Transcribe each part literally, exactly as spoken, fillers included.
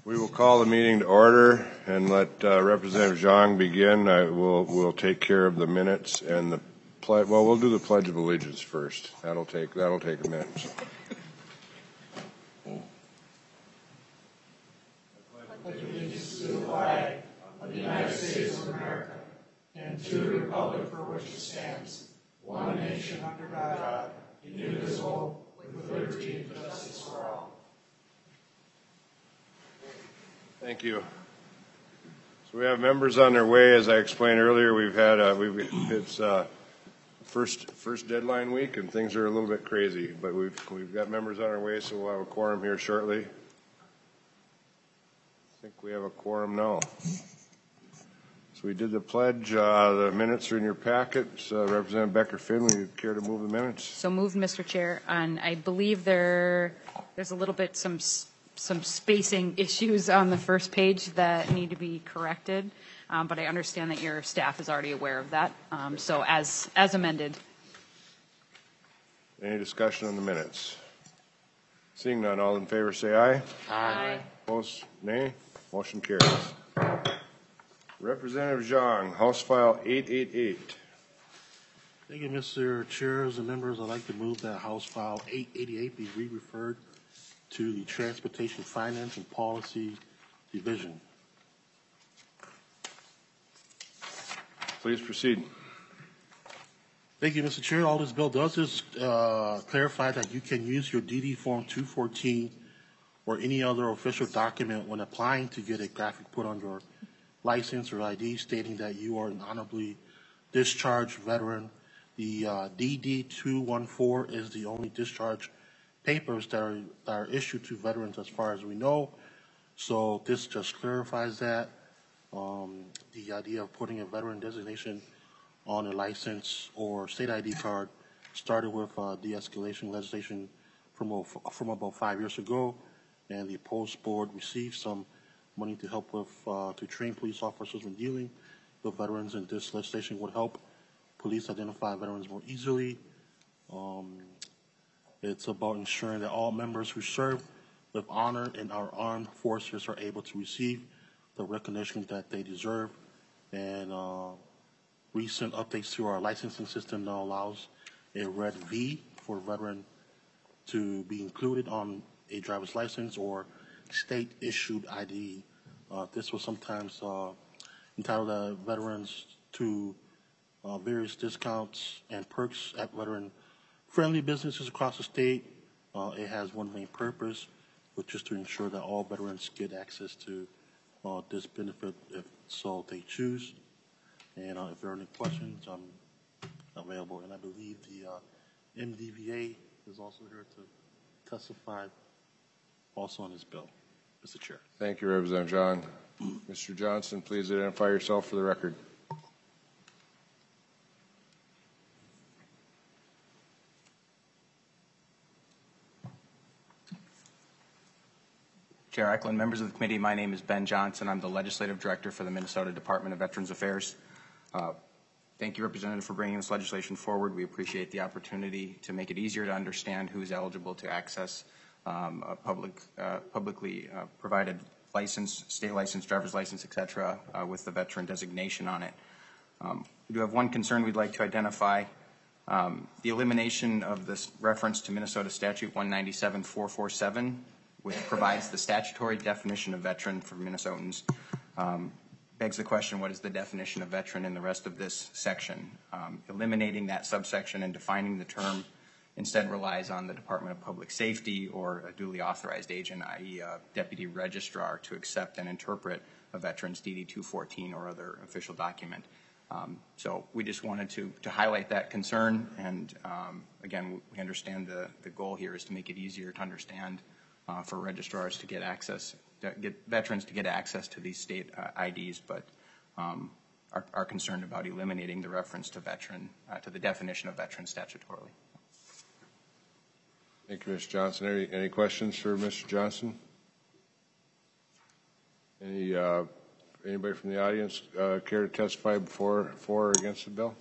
We will call the meeting to order and let uh, Representative Zhang begin. I will we'll take care of the minutes and the pledge. Well, we'll do the Pledge of Allegiance first. That'll take that'll take a minute. Pledge allegiance to the flag of the United States of America and to the republic for which it stands, one nation under God, indivisible, with liberty and justice for all. Thank you. So we have members on their way. As I explained earlier, we've had uh, we've it's uh, first first deadline week and things are a little bit crazy, but we've we've got members on our way, so we'll have a quorum here shortly. I think we have a quorum now. So we did the pledge. Uh, the minutes are in your packets. Uh, Representative Becker-Finn, would you care to move the minutes? So moved, Mister Chair. And I believe there there's a little bit some. some spacing issues on the first page that need to be corrected, um, but I understand that your staff is already aware of that. Um, so as as amended. Any discussion on the minutes? Seeing none, all in favor say aye. Aye. Opposed, nay. Motion carries. Representative Zhang, House File eight eighty-eight. Thank you, Mister Chair. As the members, I'd like to move that House File eight eighty-eight be re-referred to the Transportation Finance and Policy Division. Please proceed. Thank you, Mister Chair. All this bill does is uh, clarify that you can use your D D Form two fourteen or any other official document when applying to get a graphic put on your license or I D stating that you are an honorably discharged veteran. The uh, D D two fourteen is the only discharge papers that are, that are issued to veterans as far as we know. So this just clarifies that. Um, the idea of putting a veteran designation on a license or state I D card started with uh, de-escalation legislation from, from about five years ago, and the Post Board received some money to help with, uh, to train police officers when dealing with veterans, and this legislation would help police identify veterans more easily. Um, It's about ensuring that all members who serve with honor in our armed forces are able to receive the recognition that they deserve. And uh, recent updates to our licensing system now allows a red V for a veteran to be included on a driver's license or state-issued I D. Uh, this will sometimes uh, entitle the veterans to uh, various discounts and perks at veteran friendly businesses across the state. Uh, it has one main purpose, which is to ensure that all veterans get access to uh, this benefit if so they choose. And uh, if there are any questions, I'm available. And I believe the uh, M D V A is also here to testify also on this bill, Mister Chair. Thank you, Representative Zhang. Mister Johnson, please identify yourself for the record. Chair Eklund, members of the committee, my name is Ben Johnson. I'm the Legislative Director for the Minnesota Department of Veterans Affairs. Uh, thank you, Representative, for bringing this legislation forward. We appreciate the opportunity to make it easier to understand who is eligible to access um, a public, uh, publicly uh, provided license, state license, driver's license, et cetera, uh, with the veteran designation on it. Um, we do have one concern we'd like to identify. Um, the elimination of this reference to Minnesota Statute one ninety-seven four forty-seven, which provides the statutory definition of veteran for Minnesotans, um, begs the question, what is the definition of veteran in the rest of this section? Um, eliminating that subsection and defining the term instead relies on the Department of Public Safety or a duly authorized agent, that is a deputy registrar, to accept and interpret a veteran's D D two fourteen or other official document. Um, so we just wanted to, to highlight that concern, and um, again, we understand the, the goal here is to make it easier to understand Uh, for registrars to get access, to get veterans to get access to these state uh, I Ds, but um, are, are concerned about eliminating the reference to veteran, uh, to the definition of veteran statutorily. Thank you, Mister Johnson. Any, any questions for Mister Johnson? Any uh, anybody from the audience uh, care to testify before, for or against the bill?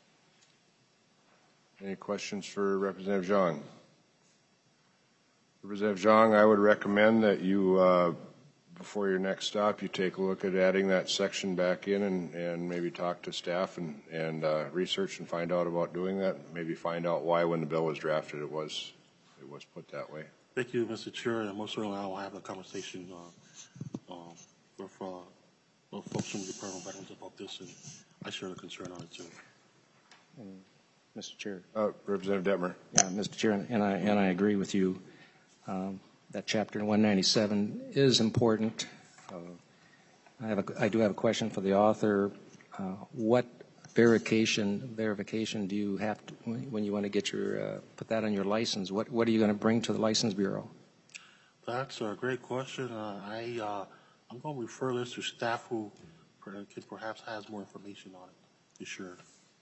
Any questions for Representative Zhang? Representative Zhang, I would recommend that you uh, before your next stop, you take a look at adding that section back in and, and maybe talk to staff and, and uh, research and find out about doing that. Maybe find out why when the bill was drafted it was it was put that way. Thank you, Mister Chair, and most certainly I will have a conversation uh, uh, with, uh, with folks from the Department of Veterans about this, and I share the concern on it too. Mister Chair. Uh, Representative Detmer. Yeah, Mister Chair, and I and I agree with you. Um, that Chapter one ninety-seven is important. Uh, I have a, I do have a question for the author. Uh, what verification verification do you have to, when you want to get your uh, put that on your license? What what are you going to bring to the License Bureau? That's a great question. Uh, I uh, I'm going to refer this to staff who per- could perhaps has more information on it. Be sure.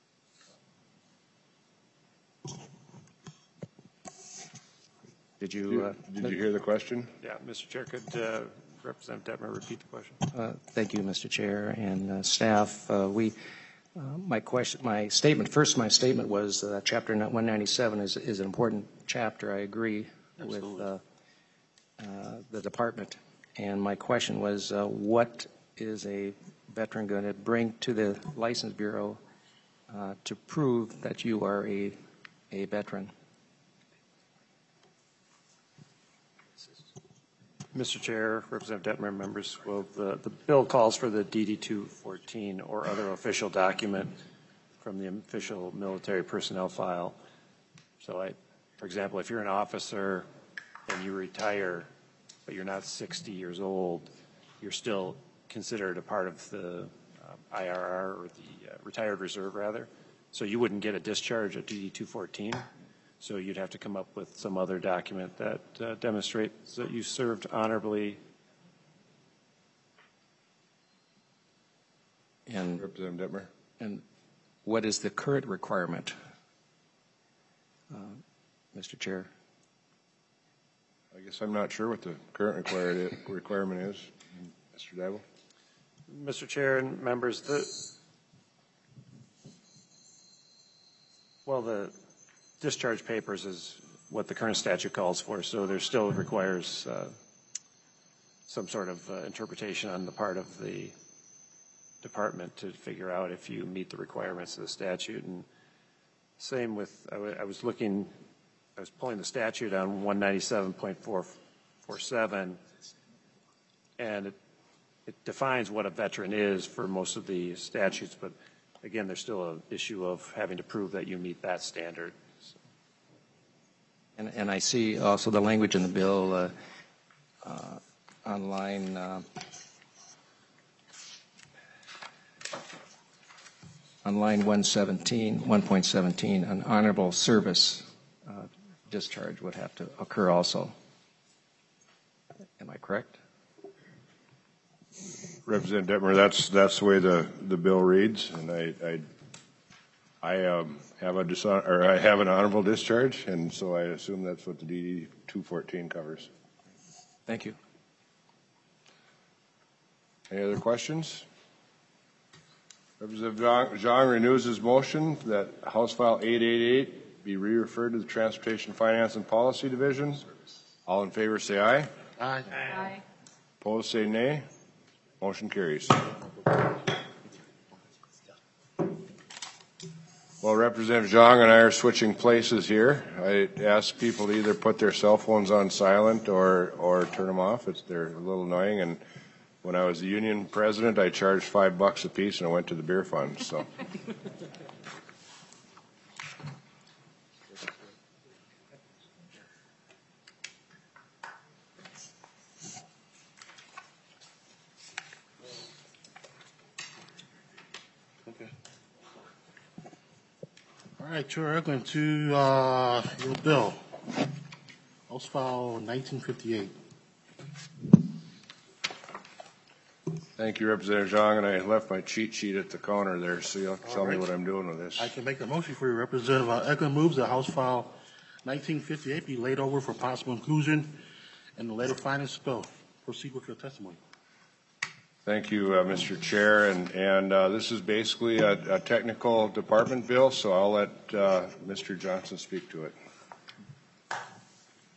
Did you? Uh, Did you hear the question? Yeah, Mister Chair, could uh, Representative Detmer repeat the question? Uh, thank you, Mister Chair and uh, staff. Uh, we, uh, my question, my statement. First, my statement was uh, Chapter one ninety-seven is is an important chapter. I agree Absolutely. with uh, uh, the department. And my question was, uh, what is a veteran going to bring to the License Bureau uh, to prove that you are a a veteran? Mister Chair, Representative Detmer, members, well, the, the bill calls for the D D two fourteen or other official document from the official military personnel file. So, I, for example, if you're an officer and you retire, but you're not sixty years old, you're still considered a part of the uh, I R R or the uh, retired reserve, rather. So you wouldn't get a discharge at D D two fourteen. So you'd have to come up with some other document that uh, demonstrates that you served honorably. And Representative Detmer. and what is the current requirement, uh, Mister Chair? I guess I'm not sure what the current required requirement is. Mister Dybel. Mister Chair and members, the well, the discharge papers is what the current statute calls for, so there still requires uh, some sort of uh, interpretation on the part of the department to figure out if you meet the requirements of the statute. And same with, I, w I was looking, I was pulling the statute on one ninety-seven point four four seven, and it, it defines what a veteran is for most of the statutes, but again, there's still an issue of having to prove that you meet that standard. And, and I see also the language in the bill uh, uh, on line uh, on line one seventeen, one point seventeen, an honorable service uh, discharge would have to occur also. Am I correct? Representative Detmer, that's that's the way the the bill reads, and I I, I um, have a dishon or I have an honorable discharge, and so I assume that's what the D D two fourteen covers. Thank you. Any other questions? Representative Zhang, Zhang renews his motion that House File eight eighty-eight be re-referred to the Transportation Finance and Policy Division. All in favor say aye. Aye. Aye. Opposed say nay. Motion carries. Well, Representative Zhang and I are switching places here. I ask people to either put their cell phones on silent or, or turn them off. It's, they're a little annoying. And when I was the union president, I charged five bucks a piece and I went to the beer fund. So. All right, Chair Eglin, to uh, your bill, House File nineteen fifty-eight. Thank you, Representative Zhang, and I left my cheat sheet at the counter there, so you'll tell me what I'm doing with this. I can make the motion for you, Representative uh, Eglin moves that House File nineteen fifty-eight be laid over for possible inclusion in the later finance bill. Proceed with your testimony. Thank you, uh, Mister Chair, and, and uh, this is basically a, a technical department bill, so I'll let uh, Mister Johnson speak to it.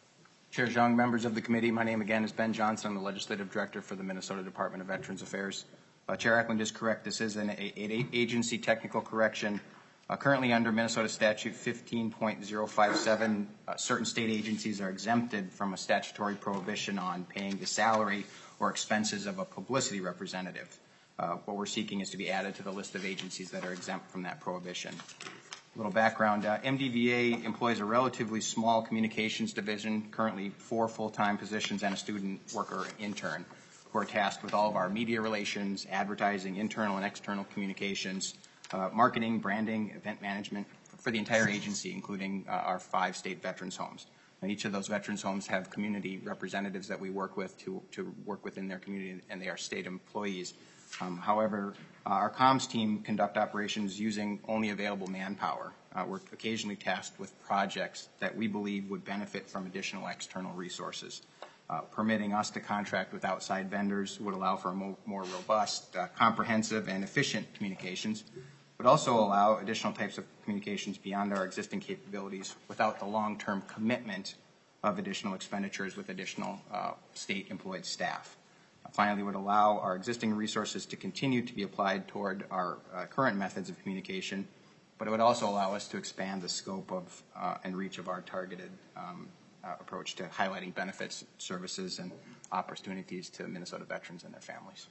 Chair Zhang, members of the committee, my name again is Ben Johnson. I'm the Legislative Director for the Minnesota Department of Veterans Affairs. Uh, Chair Eklund is correct. This is an a, a, agency technical correction. Uh, currently under Minnesota Statute fifteen point oh five seven, uh, certain state agencies are exempted from a statutory prohibition on paying the salary or expenses of a publicity representative. Uh, what we're seeking is to be added to the list of agencies that are exempt from that prohibition. A little background, uh, M D V A employs a relatively small communications division, currently four full-time positions and a student worker intern, who are tasked with all of our media relations, advertising, internal and external communications, uh, marketing, branding, event management for the entire agency, including uh, our five state veterans homes. And each of those veterans homes have community representatives that we work with to, to work within their community, and they are state employees. Um, however, uh, our comms team conduct operations using only available manpower. Uh, we're occasionally tasked with projects that we believe would benefit from additional external resources. Uh, permitting us to contract with outside vendors would allow for a mo more robust, uh, comprehensive, and efficient communications, but also allow additional types of communications beyond our existing capabilities without the long-term commitment of additional expenditures with additional uh, state-employed staff. Finally, would allow our existing resources to continue to be applied toward our uh, current methods of communication, but it would also allow us to expand the scope of uh, and reach of our targeted um, uh, approach to highlighting benefits, services, and opportunities to Minnesota veterans and their families.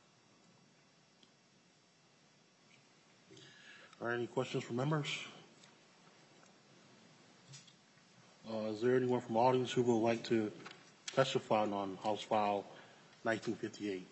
Are there any questions from members? Uh, is there anyone from the audience who would like to testify on House File nineteen fifty-eight?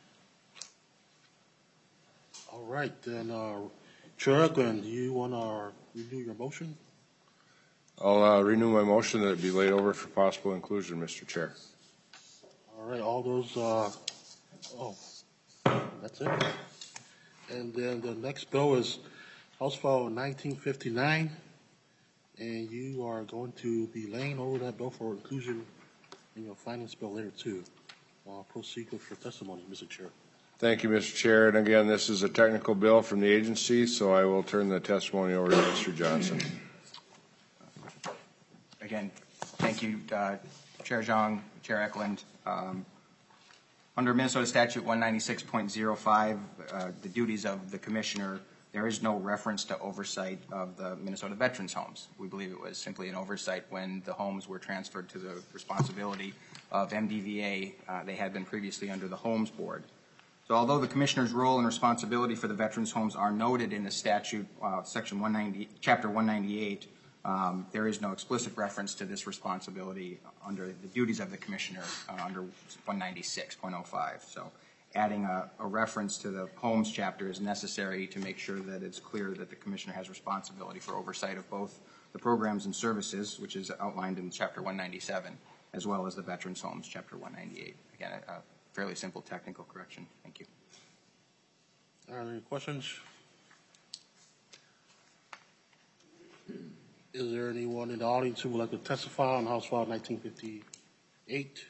All right, then, uh, Chair Eklund, do you want to renew your motion? I'll uh, renew my motion that it be laid over for possible inclusion, Mister Chair. All right, all those, uh, oh, that's it. And then the next bill is House File nineteen fifty-nine, and you are going to be laying over that bill for inclusion in your finance bill later, too. I'll proceed with your testimony, Mister Chair. Thank you, Mister Chair. And again, this is a technical bill from the agency, so I will turn the testimony over to Mister Johnson. Again, thank you, uh, Chair Zhang, Chair Eklund. Um, under Minnesota Statute one ninety-six point oh five, uh, the duties of the commissioner, there is no reference to oversight of the Minnesota Veterans Homes. We believe it was simply an oversight when the homes were transferred to the responsibility of M D V A. Uh, they had been previously under the Homes Board. So although the commissioner's role and responsibility for the veterans homes are noted in the statute, uh, section one ninety, chapter one ninety-eight, um, there is no explicit reference to this responsibility under the duties of the commissioner uh, under one ninety-six point oh five. So adding a, a reference to the homes chapter is necessary to make sure that it's clear that the commissioner has responsibility for oversight of both the programs and services, which is outlined in chapter one ninety-seven, as well as the veterans homes, chapter one ninety-eight. Again, a, a fairly simple technical correction. Thank you. Are there any questions? Is there anyone in the audience who would like to testify on House File nineteen fifty-eight?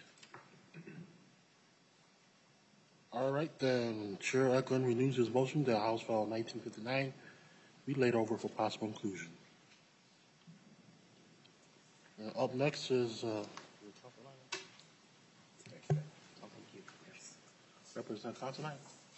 All right, then Chair Eklund renews his motion that House File nineteen fifty-nine be laid over for possible inclusion. And up next is uh, Representative Considine.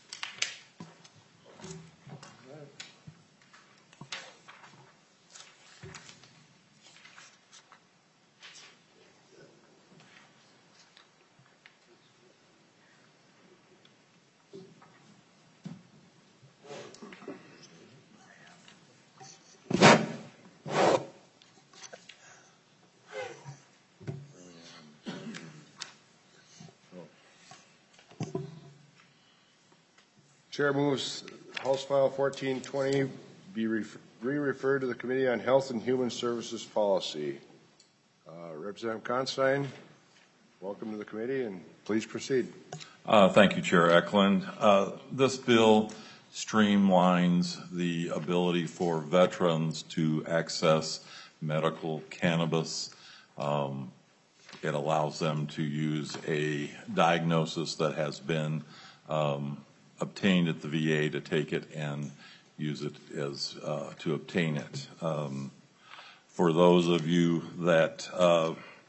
Chair moves House File fourteen twenty be re-referred to the Committee on Health and Human Services Policy. Uh, Representative Considine, welcome to the committee, and please proceed. Uh, thank you, Chair Eklund. Uh, this bill streamlines the ability for veterans to access medical cannabis. Um, it allows them to use a diagnosis that has been um, obtained at the V A to take it and use it as uh, to obtain it. Um, for those of you that uh,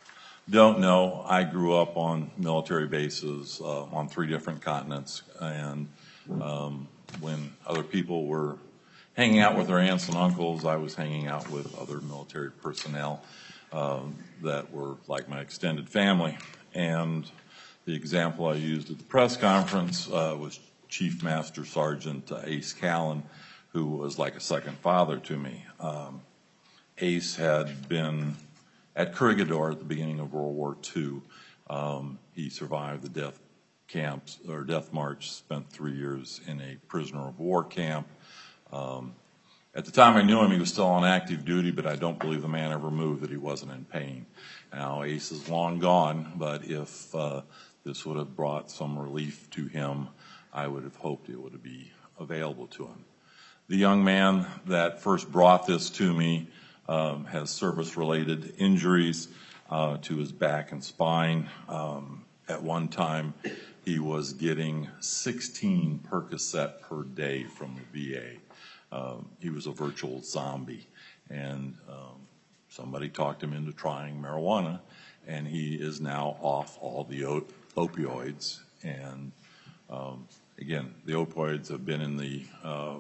don't know, I grew up on military bases uh, on three different continents, and um, when other people were hanging out with their aunts and uncles, I was hanging out with other military personnel um, that were like my extended family. And the example I used at the press conference uh, was Chief Master Sergeant uh, Ace Callan, who was like a second father to me. Um, Ace had been at Corregidor at the beginning of World War Two. Um, he survived the death camps or death march, spent three years in a prisoner of war camp. Um, at the time I knew him, he was still on active duty, but I don't believe the man ever moved that he wasn't in pain. Now, Ace is long gone, but if uh, this would have brought some relief to him, I would have hoped it would be available to him. The young man that first brought this to me um, has service-related injuries uh, to his back and spine. Um, at one time, he was getting sixteen Percocet per day from the V A. Um, he was a virtual zombie, and um, somebody talked him into trying marijuana, and he is now off all the op opioids. And um, again, the opioids have been in the uh,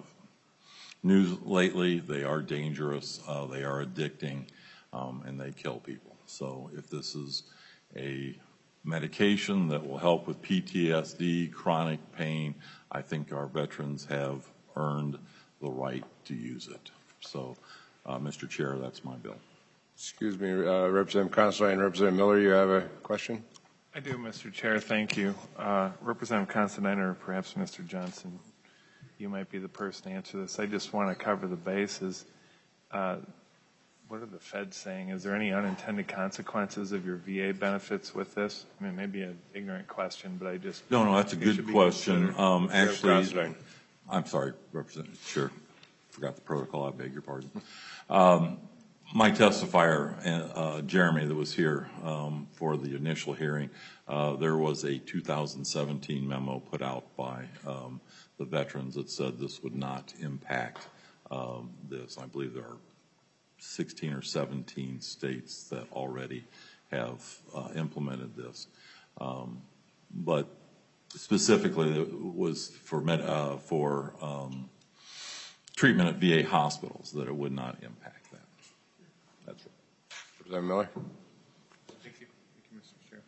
news lately. They are dangerous, uh, they are addicting, um, and they kill people. So if this is a medication that will help with P T S D, chronic pain, I think our veterans have earned the right to use it. So, uh, Mister Chair, that's my bill. Excuse me, uh, Representative Considine, Representative Miller, you have a question? I do, Mister Chair. Thank you. Uh, Representative Considine, or perhaps Mister Johnson, you might be the person to answer this. I just want to cover the bases. Uh, what are the feds saying? Is there any unintended consequences of your V A benefits with this? I mean, maybe an ignorant question, but I just... No, no, that's a good question. Um, actually, I'm sorry, Representative, sure. Forgot the protocol, I beg your pardon. Um, my testifier, uh, Jeremy, that was here um, for the initial hearing, uh, there was a two thousand seventeen memo put out by um, the veterans that said this would not impact um, this. I believe there are sixteen or seventeen states that already have uh, implemented this. Um, but specifically, it was for, med, uh, for um, treatment at V A hospitals, that it would not impact that. That's it. Representative Miller? Thank you. Thank you, Mister Chair.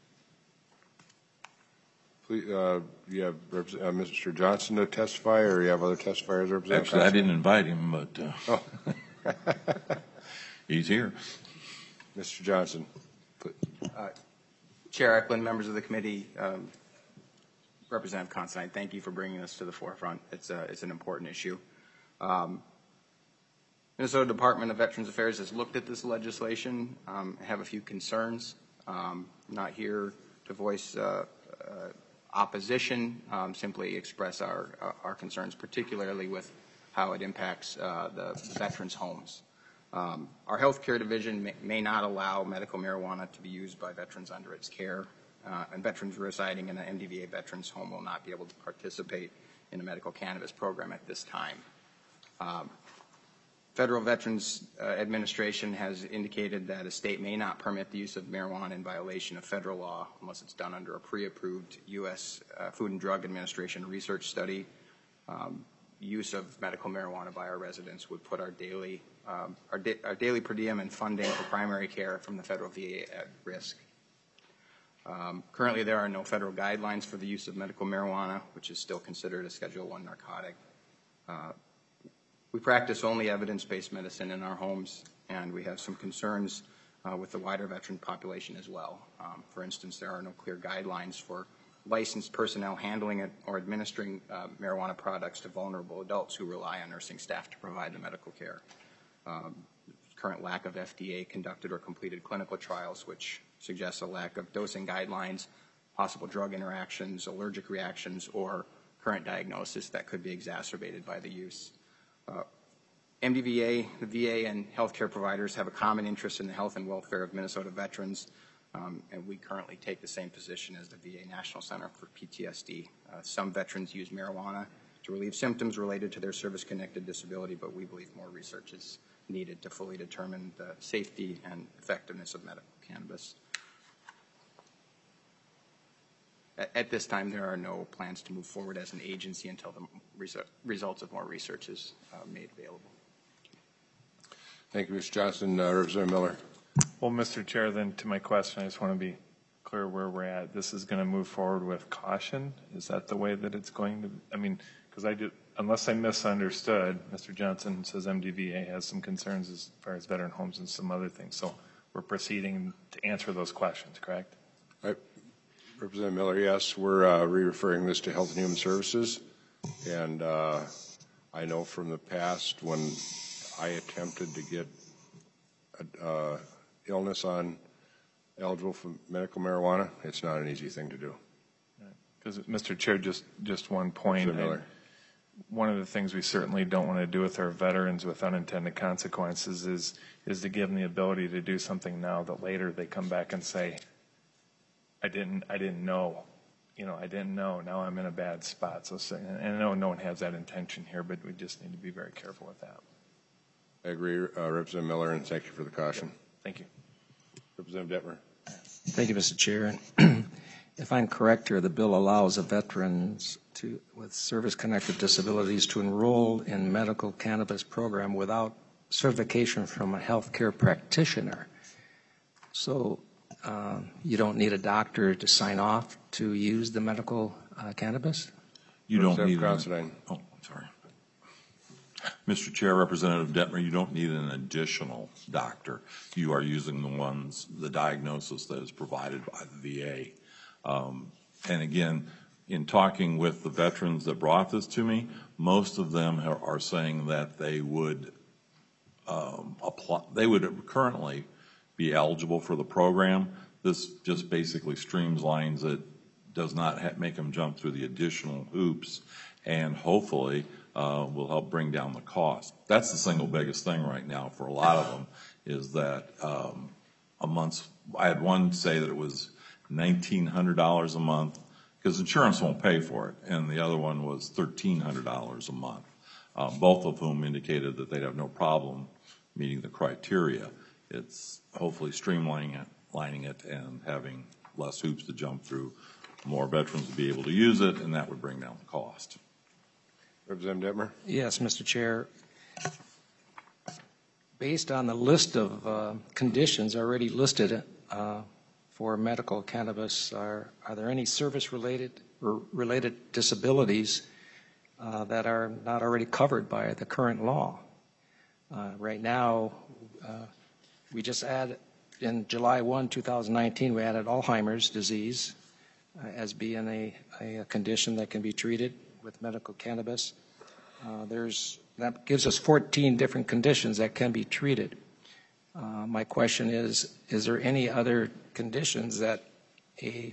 Please, uh, you have uh, Mister Johnson to testify, or you have other testifiers? Representative Actually, I didn't invite him, but uh, oh. he's here. Mister Johnson. Uh, Chair Eklund, members of the committee, um, Representative Considine, thank you for bringing this to the forefront. It's, a, it's an important issue. Um, Minnesota Department of Veterans Affairs has looked at this legislation. Um, I have a few concerns. Um, I'm not here to voice uh, uh, opposition, um, simply express our, uh, our concerns, particularly with how it impacts uh, the veterans' homes. Um, our healthcare division may, may not allow medical marijuana to be used by veterans under its care, uh, and veterans residing in an M D V A veterans home will not be able to participate in a medical cannabis program at this time. Um, Federal Veterans uh, Administration has indicated that a state may not permit the use of marijuana in violation of federal law unless it's done under a pre-approved U S Uh, Food and Drug Administration research study. Um, use of medical marijuana by our residents would put our daily, um, our, da our daily per diem and funding for primary care from the federal V A at risk. Um, currently, there are no federal guidelines for the use of medical marijuana, which is still considered a Schedule one narcotic. Uh, We practice only evidence-based medicine in our homes, and we have some concerns uh, with the wider veteran population as well. Um, for instance, there are no clear guidelines for licensed personnel handling it or administering uh, marijuana products to vulnerable adults who rely on nursing staff to provide the medical care. Um, current lack of F D A conducted or completed clinical trials, which suggests a lack of dosing guidelines, possible drug interactions, allergic reactions, or current diagnosis that could be exacerbated by the use. Uh, M D V A, the V A, and healthcare providers have a common interest in the health and welfare of Minnesota veterans, um, and we currently take the same position as the V A National Center for P T S D. Uh, some veterans use marijuana to relieve symptoms related to their service-connected disability, but we believe more research is needed to fully determine the safety and effectiveness of medical cannabis. at, at this time, there are no plans to move forward as an agency until the resu- results of more research is uh, made available. Thank you, Mister Johnson. Uh, Representative Miller. Well, Mister Chair, then to my question, I just want to be clear where we're at. This is going to move forward with caution? Is that the way that it's going to? I mean, because I did, unless I misunderstood, Mister Johnson says M D V A has some concerns as far as veteran homes and some other things. So we're proceeding to answer those questions, correct? Right. Representative Miller, yes, we're uh, re-referring this to Health and Human Services. And uh, I know from the past when I attempted to get uh, illness on eligible for medical marijuana, it's not an easy thing to do. Because, Mister Chair, just, just one point. Mister Miller. One of the things we certainly don't want to do with our veterans with unintended consequences is, is to give them the ability to do something now that later they come back and say, I didn't, I didn't know. You know, I didn't know. Now I'm in a bad spot. So, and I know no one has that intention here, but we just need to be very careful with that. I agree, uh, Representative Miller, and thank you for the caution. Thank you. Representative Detmer. Thank you, Mister Chair. If I'm correct here, the bill allows the veterans to, with service-connected disabilities to enroll in medical cannabis program without certification from a healthcare practitioner. So um, you don't need a doctor to sign off to use the medical uh, cannabis? You don't need Considine. an, oh, sorry. Mister Chair, Representative Detmer, you don't need an additional doctor. You are using the ones, the diagnosis that is provided by the V A. Um, and again, in talking with the veterans that brought this to me, most of them are, are saying that they would um, apply, they would currently be eligible for the program. This just basically streamlines it, does not ha- make them jump through the additional hoops, and hopefully uh, will help bring down the cost. That's the single biggest thing right now for a lot of them, is that um, a month's, I had one say that it was nineteen hundred dollars a month because insurance won't pay for it, and the other one was thirteen hundred dollars a month, uh, both of whom indicated that they'd have no problem meeting the criteria. It's hopefully streamlining it, lining it, and having less hoops to jump through, more veterans to be able to use it, and that would bring down the cost. Representative Detmer. Yes, Mister Chair. Based on the list of uh, conditions already listed uh, for medical cannabis, are, are there any service-related or related disabilities uh, that are not already covered by the current law? Uh, right now, uh, we just added, in July first, two thousand nineteen, we added Alzheimer's disease uh, as being a, a condition that can be treated with medical cannabis. Uh, there's, that gives us fourteen different conditions that can be treated. Uh, my question is, is there any other conditions that a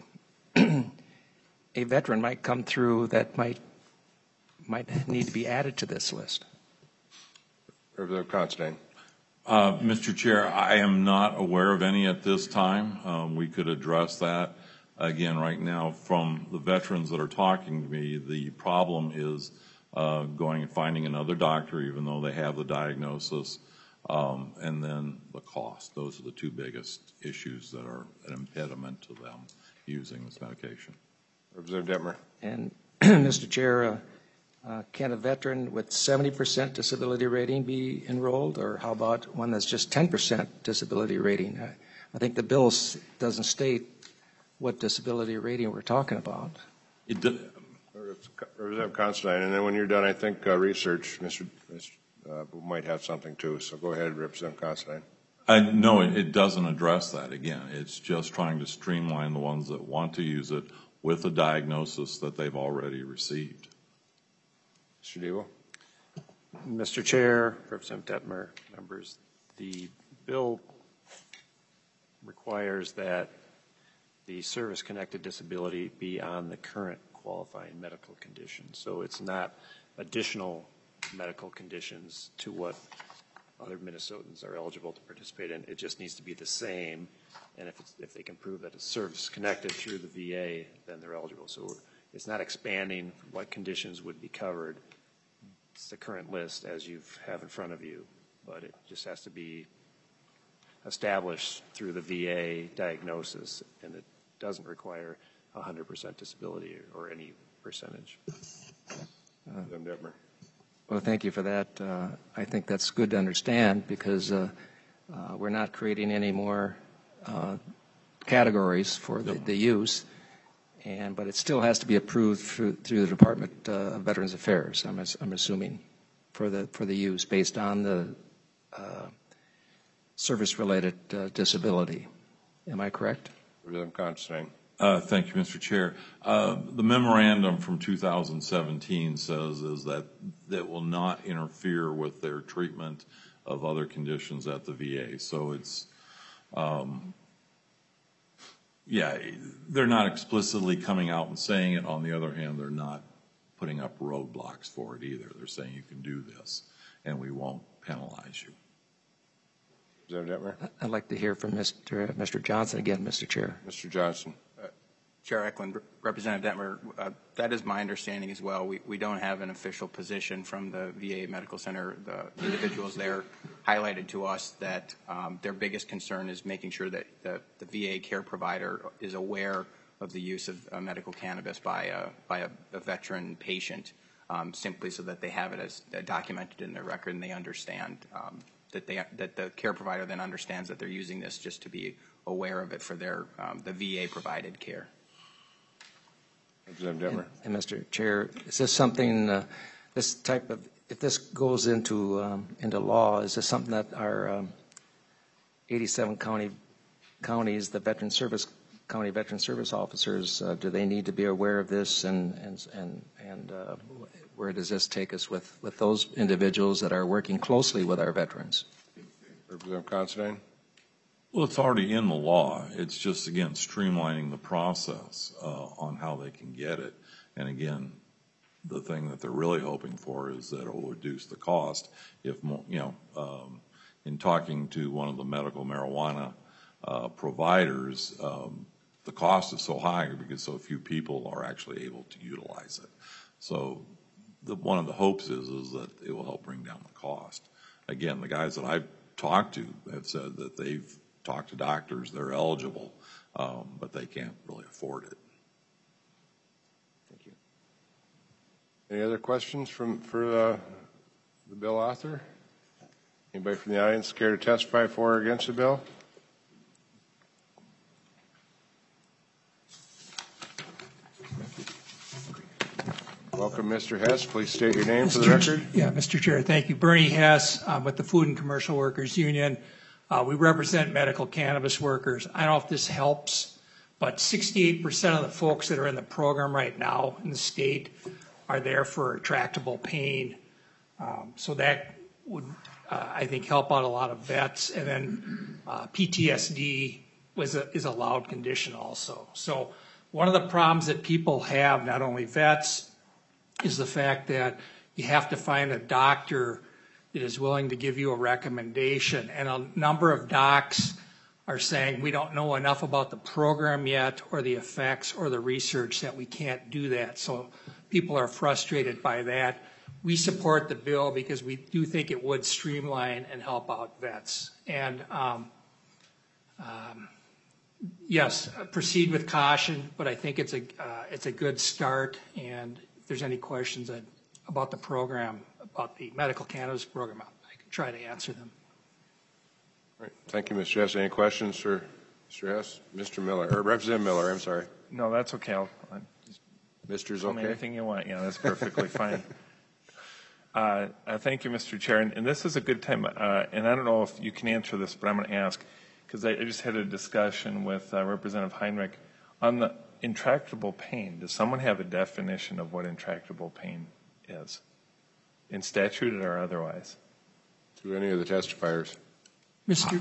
a veteran might come through that might might need to be added to this list? Representative Considine. Uh, Mister Chair, I am not aware of any at this time. Um, we could address that. Again, right now, from the veterans that are talking to me, the problem is uh, going and finding another doctor, even though they have the diagnosis, um, and then the cost. Those are the two biggest issues that are an impediment to them using this medication. Representative Detmer. And Mister Chair, uh, uh, can a veteran with seventy percent disability rating be enrolled, or how about one that's just ten percent disability rating? I, I think the bill doesn't state what disability rating we're talking about. It did, Representative Considine, and then when you're done, I think uh, research, Mister Uh, might have something too. So go ahead, Representative Considine. I, no, it, it doesn't address that. Again, it's just trying to streamline the ones that want to use it with a diagnosis that they've already received. Mister Devo. Mister Chair, Representative Detmer, members, the bill requires that the service-connected disability be on the current qualifying medical condition. So it's not additional medical conditions to what other Minnesotans are eligible to participate in. It just needs to be the same, and if, it's, if they can prove that it's service-connected through the V A, then they're eligible. So it's not expanding what conditions would be covered. It's the current list as you have in front of you, but it just has to be established through the V A diagnosis, and it doesn't require one hundred percent disability or any percentage. Representative Detmer. Well, thank you for that. Uh, I think that's good to understand because uh, uh, we're not creating any more uh, categories for the, the use, and but it still has to be approved through, through the Department uh, of Veterans Affairs. I'm, I'm assuming for the for the use based on the uh, service-related uh, disability. Am I correct? Representative Considine. Uh, thank you, Mister Chair. Uh, the memorandum from two thousand seventeen says is that that will not interfere with their treatment of other conditions at the V A. So it's, um, yeah, they're not explicitly coming out and saying it. On the other hand, they're not putting up roadblocks for it either. They're saying you can do this, and we won't penalize you. Representative Detmer. I'd like to hear from Mister Mister Johnson again, Mister Chair. Mister Johnson. Chair Eklund, Representative Detmer, uh, that is my understanding as well. We, we don't have an official position from the V A Medical Center. The individuals there highlighted to us that um, their biggest concern is making sure that the, the V A care provider is aware of the use of uh, medical cannabis by a, by a, a veteran patient, um, simply so that they have it as uh, documented in their record and they understand um, that they that the care provider then understands that they're using this just to be aware of it for their um, the V A provided care. Representative Detmer. And, and Mister Chair, is this something, uh, this type of, if this goes into um, into law, is this something that our um, eighty-seven county counties, the veteran service county veteran service officers, uh, do they need to be aware of this, and and and and uh, where does this take us with with those individuals that are working closely with our veterans? Representative Considine. Well, it's already in the law. It's just, again, streamlining the process uh, on how they can get it. And again, the thing that they're really hoping for is that it will reduce the cost. If more, you know, um, in talking to one of the medical marijuana uh, providers, um, the cost is so high because so few people are actually able to utilize it. So the, one of the hopes is, is that it will help bring down the cost. Again, the guys that I've talked to have said that they've talk to doctors, they're eligible, um, but they can't really afford it. Thank you. Any other questions from for uh, the bill author? Anybody from the audience care to testify for or against the bill? Welcome, Mister Hess. Please state your name for the record. Yeah, Mister Chair, thank you. Bernie Hess uh, with the Food and Commercial Workers Union. Uh, we represent medical cannabis workers. I don't know if this helps, but sixty-eight percent of the folks that are in the program right now in the state are there for tractable pain. Um, so that would, uh, I think, help out a lot of vets. And then uh, P T S D was a, is a allowed condition also. So one of the problems that people have, not only vets, is the fact that you have to find a doctor that is willing to give you a recommendation. And a number of docs are saying we don't know enough about the program yet or the effects or the research that we can't do that. So people are frustrated by that. We support the bill because we do think it would streamline and help out vets. And um, um, yes, proceed with caution, but I think it's a, uh, it's a good start. And if there's any questions I'd, about the program, about the medical cannabis program, I can try to answer them. All right. Thank you, Mister Hess. Any questions for Mister Hess? Mister Miller, or Representative Miller, I'm sorry. No, that's okay. I'll, I'll just Mister's tell me okay? anything you want. Yeah, that's perfectly fine. Uh, uh, thank you, Mister Chair. And, and this is a good time, uh, and I don't know if you can answer this, but I'm going to ask, because I, I just had a discussion with uh, Representative Heinrich on the intractable pain. Does someone have a definition of what intractable pain is, in statute or otherwise? To any of the testifiers. Mister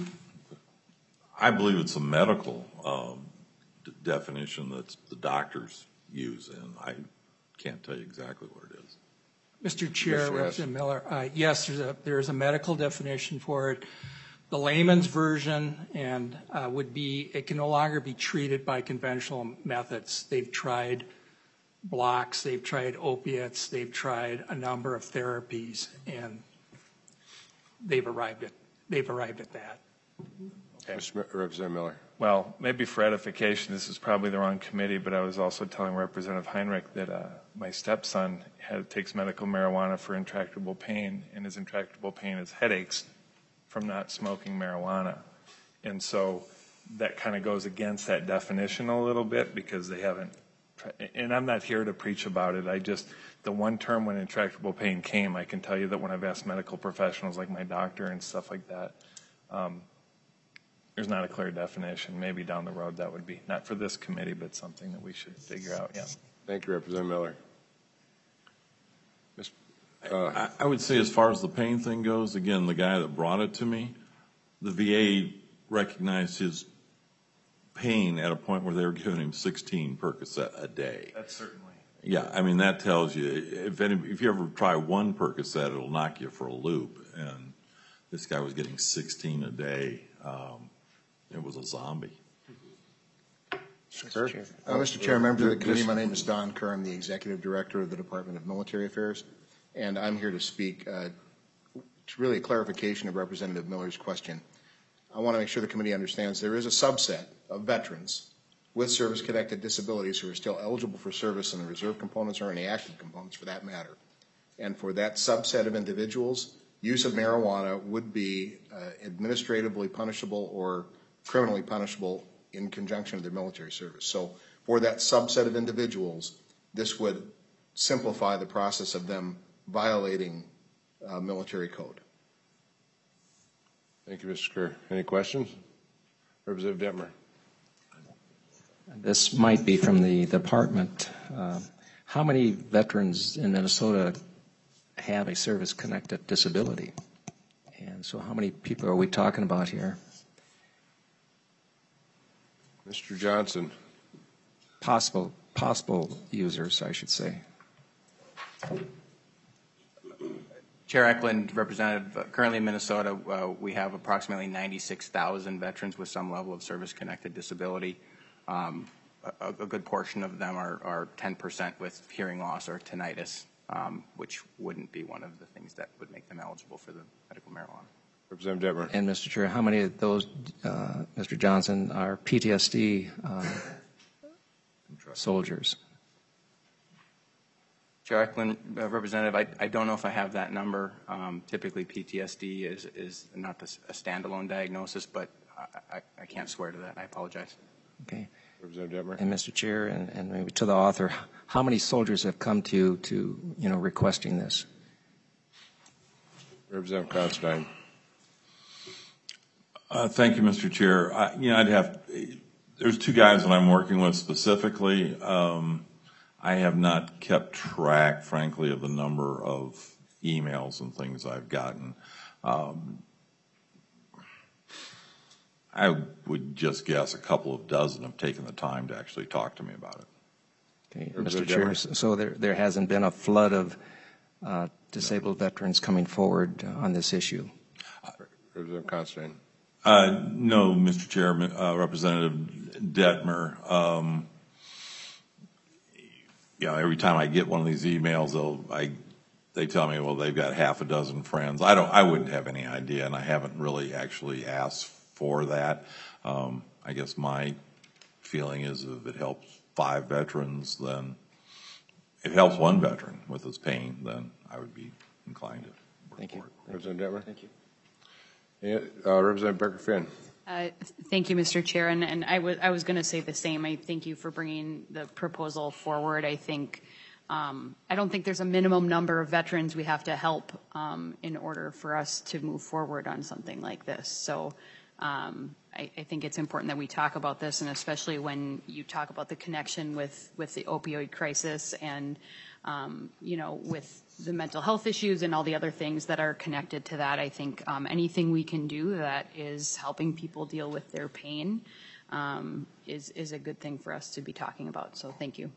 I believe it's a medical um, d- definition that the doctors use, and I can't tell you exactly what it is. Mister Chair, Mister Representative Miller, uh, yes, there's a there is a medical definition for it. The layman's version and uh, would be it can no longer be treated by conventional methods. They've tried blocks, they've tried opiates, they've tried a number of therapies, and they've arrived at they've arrived at that. Okay. Mister Mi- Representative Miller. Well, maybe for edification, this is probably the wrong committee, but I was also telling Representative Heinrich that uh, my stepson had, takes medical marijuana for intractable pain, and his intractable pain is headaches from not smoking marijuana. And so that kind of goes against that definition a little bit because they haven't, and I'm not here to preach about it. I just, the one term when intractable pain came, I can tell you that when I've asked medical professionals like my doctor and stuff like that, um, there's not a clear definition. Maybe down the road that would be, not for this committee, but something that we should figure out, yeah. Thank you, Representative Miller. Miz Uh, I, I would say as far as the pain thing goes, again, the guy that brought it to me, the V A recognized his pain at a point where they were giving him sixteen Percocet a day. That's certainly. Yeah, I mean, that tells you, if any, if you ever try one Percocet, it'll knock you for a loop. And this guy was getting sixteen a day. Um, it was a zombie. Sure. Uh, Mister Chair, members of the committee, my name is Don Kerr. I'm the Executive Director of the Department of Military Affairs, and I'm here to speak uh, to really a clarification of Representative Miller's question. I want to make sure the committee understands there is a subset of veterans with service-connected disabilities who are still eligible for service in the reserve components or any active components for that matter. And for that subset of individuals, use of marijuana would be uh, administratively punishable or criminally punishable in conjunction with their military service. So for that subset of individuals, this would simplify the process of them violating uh, military code. Thank you, Mister Kerr. Any questions? Representative Detmer. This might be from the department. Uh, how many veterans in Minnesota have a service-connected disability? And so how many people are we talking about here? Mister Johnson. Possible, possible users, I should say. Chair Eklund, Representative, uh, currently in Minnesota, uh, we have approximately ninety-six thousand veterans with some level of service-connected disability. Um, a, a good portion of them are, are ten percent with hearing loss or tinnitus, um, which wouldn't be one of the things that would make them eligible for the medical marijuana. Representative Detmer. And Mister Chair, how many of those, uh, Mister Johnson, are P T S D uh, soldiers? Chair Eklund, uh, Representative, I, I don't know if I have that number. Um, typically, P T S D is, is not the, a standalone diagnosis, but I, I, I can't swear to that. I apologize. Okay. Representative Detmer. And Mister Chair, and, and maybe to the author, how many soldiers have come to you to, you know, requesting this? Representative Considine. Uh, thank you, Mister Chair. I, you know, I'd have, there's two guys that I'm working with specifically. Um, I have not kept track, frankly, of the number of emails and things I've gotten. Um, I would just guess a couple of dozen have taken the time to actually talk to me about it. Okay, Mister Chair, so there, there hasn't been a flood of uh, disabled no. veterans coming forward on this issue? Representative Considine. Uh, no, Mister Chair, uh, Representative Detmer. Um, you know, every time I get one of these emails, they'll, I, they tell me, well, they've got half a dozen friends. I don't, I wouldn't have any idea, and I haven't really actually asked for that. Um, I guess my feeling is if it helps five veterans, then if it helps one veteran with his pain, then I would be inclined to work Thank you. for it. Representative Detmer. Thank you. Yeah, uh, Representative Becker-Finn. Uh, thank you, Mister Chair. And, and I, w- I was going to say the same. I thank you for bringing the proposal forward. I think um, I don't think there's a minimum number of veterans we have to help um, in order for us to move forward on something like this. So um, I, I think it's important that we talk about this, and especially when you talk about the connection with, with the opioid crisis and um, you know, with the mental health issues and all the other things that are connected to that. I think um, anything we can do that is helping people deal with their pain um, is, is a good thing for us to be talking about. So thank you.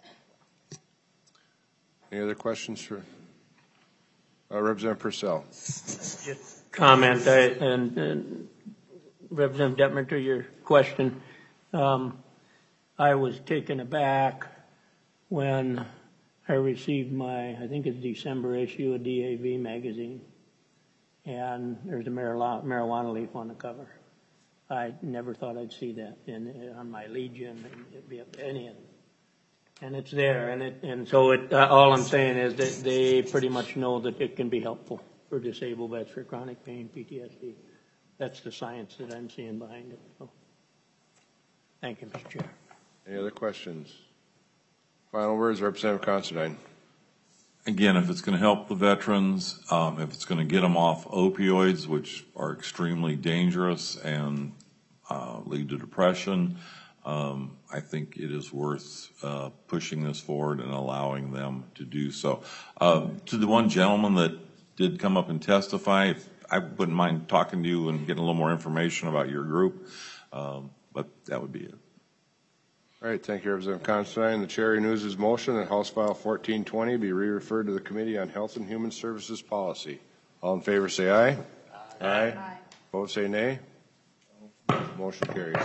Any other questions for uh, Representative Purcell? Just comment, I, and, and Representative Detmer, to your question. Um, I was taken aback when I received my, I think it's December issue of D A V magazine, and there's a marijuana leaf on the cover. I never thought I'd see that in, on my Legion, and any of them. And it's there, and it, and so it, uh, all I'm saying is that they pretty much know that it can be helpful for disabled vets for chronic pain, P T S D. That's the science that I'm seeing behind it. So, thank you, Mister Chair. Any other questions? Final words, Representative Considine. Again, if it's going to help the veterans, um, if it's going to get them off opioids, which are extremely dangerous and uh, lead to depression, um, I think it is worth uh, pushing this forward and allowing them to do so. Uh, to the one gentleman that did come up and testify, if, I wouldn't mind talking to you and getting a little more information about your group, um, but that would be it. All right, thank you, Representative Considine. The chair renews his motion that House File fourteen twenty be re-referred to the Committee on Health and Human Services Policy. All in favor say aye. Aye. Aye. Aye. Opposed say nay. Motion carries.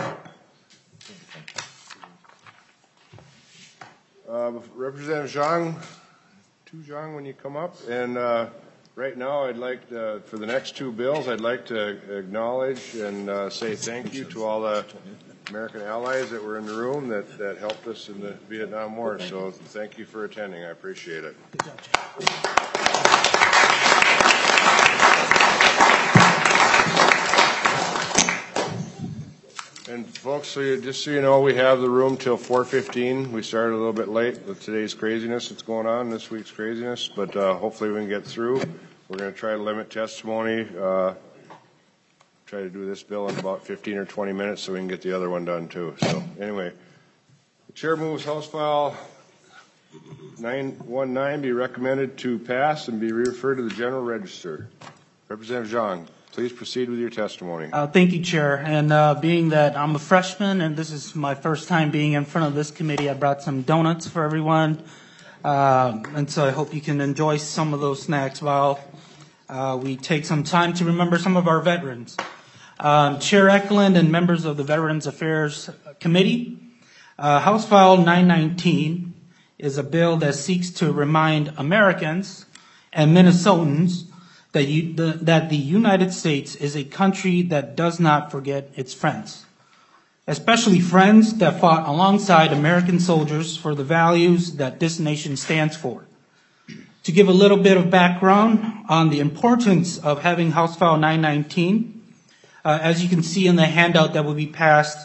Uh, Representative Zhang, to Zhang when you come up. And uh, right now I'd like to, for the next two bills, I'd like to acknowledge and uh, say thank you to all the American allies that were in the room that, that helped us in the Vietnam War. So thank you for attending. I appreciate it. And folks, so you, just so you know, we have the room till four fifteen. We started a little bit late with today's craziness that's going on, this week's craziness, but uh, hopefully we can get through. We're going to try to limit testimony. Uh, try to do this bill in about fifteen or twenty minutes so we can get the other one done too. So anyway, the chair moves House File nine one nine be recommended to pass and be referred to the General Register. Representative Zhang, please proceed with your testimony. Uh, thank you, Chair. And uh, being that I'm a freshman and this is my first time being in front of this committee, I brought some donuts for everyone. Uh, and so I hope you can enjoy some of those snacks while uh, we take some time to remember some of our veterans. Um, Chair Eklund and members of the Veterans Affairs Committee, uh, House File nine nineteen is a bill that seeks to remind Americans and Minnesotans that, you, the, that the United States is a country that does not forget its friends, especially friends that fought alongside American soldiers for the values that this nation stands for. To give a little bit of background on the importance of having House File nine nineteen, Uh, as you can see in the handout that will be passed,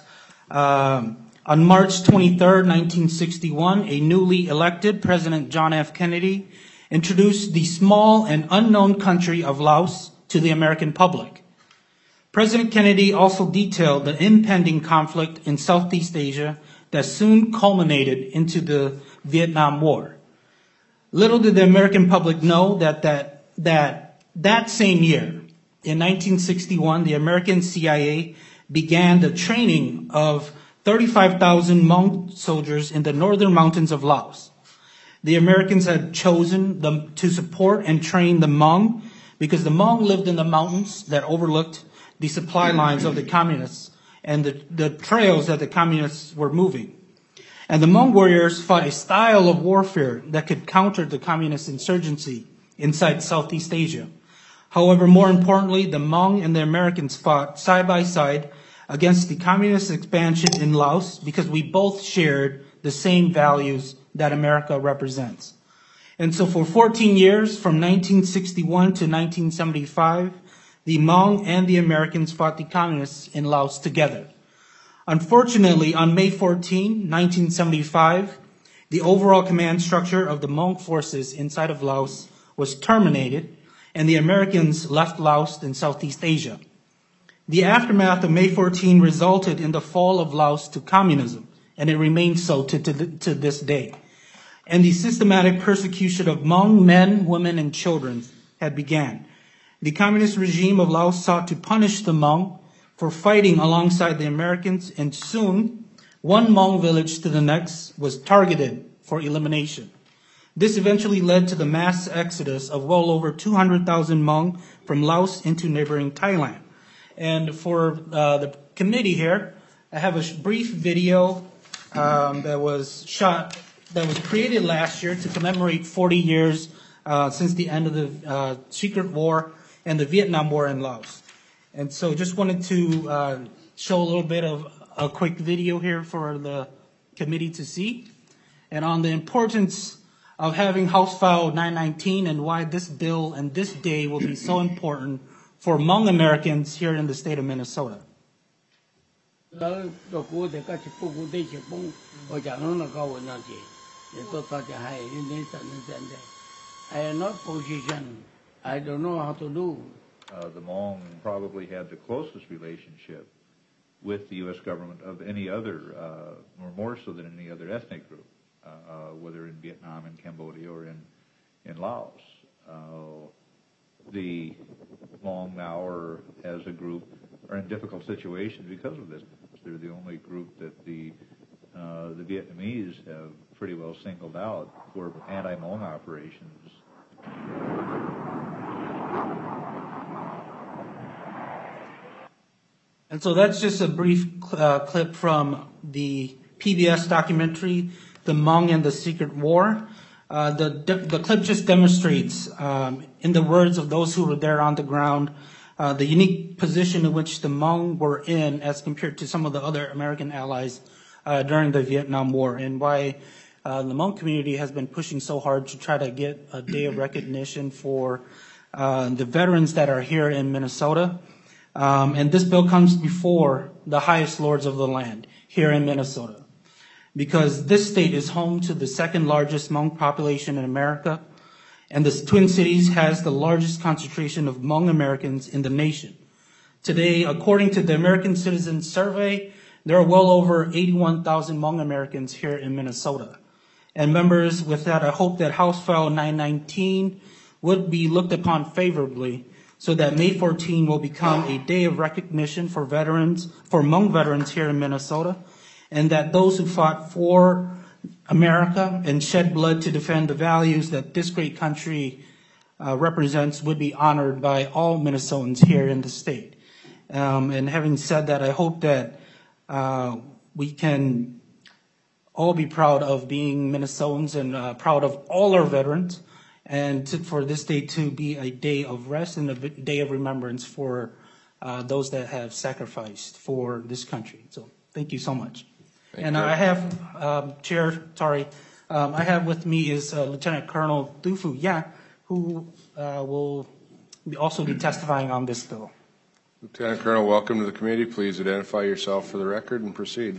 um, on March twenty-third, nineteen sixty-one, a newly elected President John F. Kennedy introduced the small and unknown country of Laos to the American public. President Kennedy also detailed the impending conflict in Southeast Asia that soon culminated into the Vietnam War. Little did the American public know that that, that, that same year, in nineteen sixty-one, the American C I A began the training of thirty-five thousand Hmong soldiers in the northern mountains of Laos. The Americans had chosen them to support and train the Hmong because the Hmong lived in the mountains that overlooked the supply lines of the communists and the, the trails that the communists were moving. And the Hmong warriors fought a style of warfare that could counter the communist insurgency inside Southeast Asia. However, more importantly, the Hmong and the Americans fought side by side against the communist expansion in Laos because we both shared the same values that America represents. And so for fourteen years, from nineteen sixty-one to nineteen seventy-five, the Hmong and the Americans fought the communists in Laos together. Unfortunately, on May fourteenth, nineteen seventy-five, the overall command structure of the Hmong forces inside of Laos was terminated, and the Americans left Laos in Southeast Asia. The aftermath of May fourteenth resulted in the fall of Laos to communism, and it remains so to, to, to this day. And the systematic persecution of Hmong men, women, and children had begun. The communist regime of Laos sought to punish the Hmong for fighting alongside the Americans, and soon, one Hmong village to the next was targeted for elimination. This eventually led to the mass exodus of well over two hundred thousand Hmong from Laos into neighboring Thailand. And for uh, the committee here, I have a brief video um, that was shot, that was created last year to commemorate forty years uh, since the end of the uh, secret war and the Vietnam War in Laos. And so just wanted to uh, show a little bit of a quick video here for the committee to see, and on the importance of having House File nine nineteen and why this bill and this day will be so important for Hmong Americans here in the state of Minnesota. I am not position. I don't know how to do. Uh, the Hmong probably had the closest relationship with the U S government of any other, uh, or more so than any other ethnic group, uh, whether in Vietnam, in Cambodia, or in, in Laos. Uh, the Hmong now are, as a group, are in difficult situations because of this. They're the only group that the uh, the Vietnamese have pretty well singled out for anti-Hmong operations. And so that's just a brief uh, clip from the P B S documentary, The Hmong and the Secret War. Uh, the, the clip just demonstrates, um, in the words of those who were there on the ground, uh, the unique position in which the Hmong were in as compared to some of the other American allies uh, during the Vietnam War, and why uh, the Hmong community has been pushing so hard to try to get a day of recognition for uh, the veterans that are here in Minnesota. Um, and this bill comes before the highest lords of the land here in Minnesota, because this state is home to the second largest Hmong population in America, and the Twin Cities has the largest concentration of Hmong Americans in the nation. Today, according to the American Citizens Survey, there are well over eighty-one thousand Hmong Americans here in Minnesota. And members, with that, I hope that House File nine nineteen would be looked upon favorably, so that May fourteenth will become a day of recognition for veterans, for Hmong veterans here in Minnesota, and that those who fought for America and shed blood to defend the values that this great country uh, represents would be honored by all Minnesotans here in the state. Um, and having said that, I hope that uh, we can all be proud of being Minnesotans and uh, proud of all our veterans, and to, for this day to be a day of rest and a day of remembrance for uh, those that have sacrificed for this country. So thank you so much. Thank and you. I have, um, Chair, sorry, um, I have with me is uh, Lieutenant Colonel Du Fu Ya, who uh, will be also be testifying on this bill. Lieutenant Colonel, welcome to the committee. Please identify yourself for the record and proceed.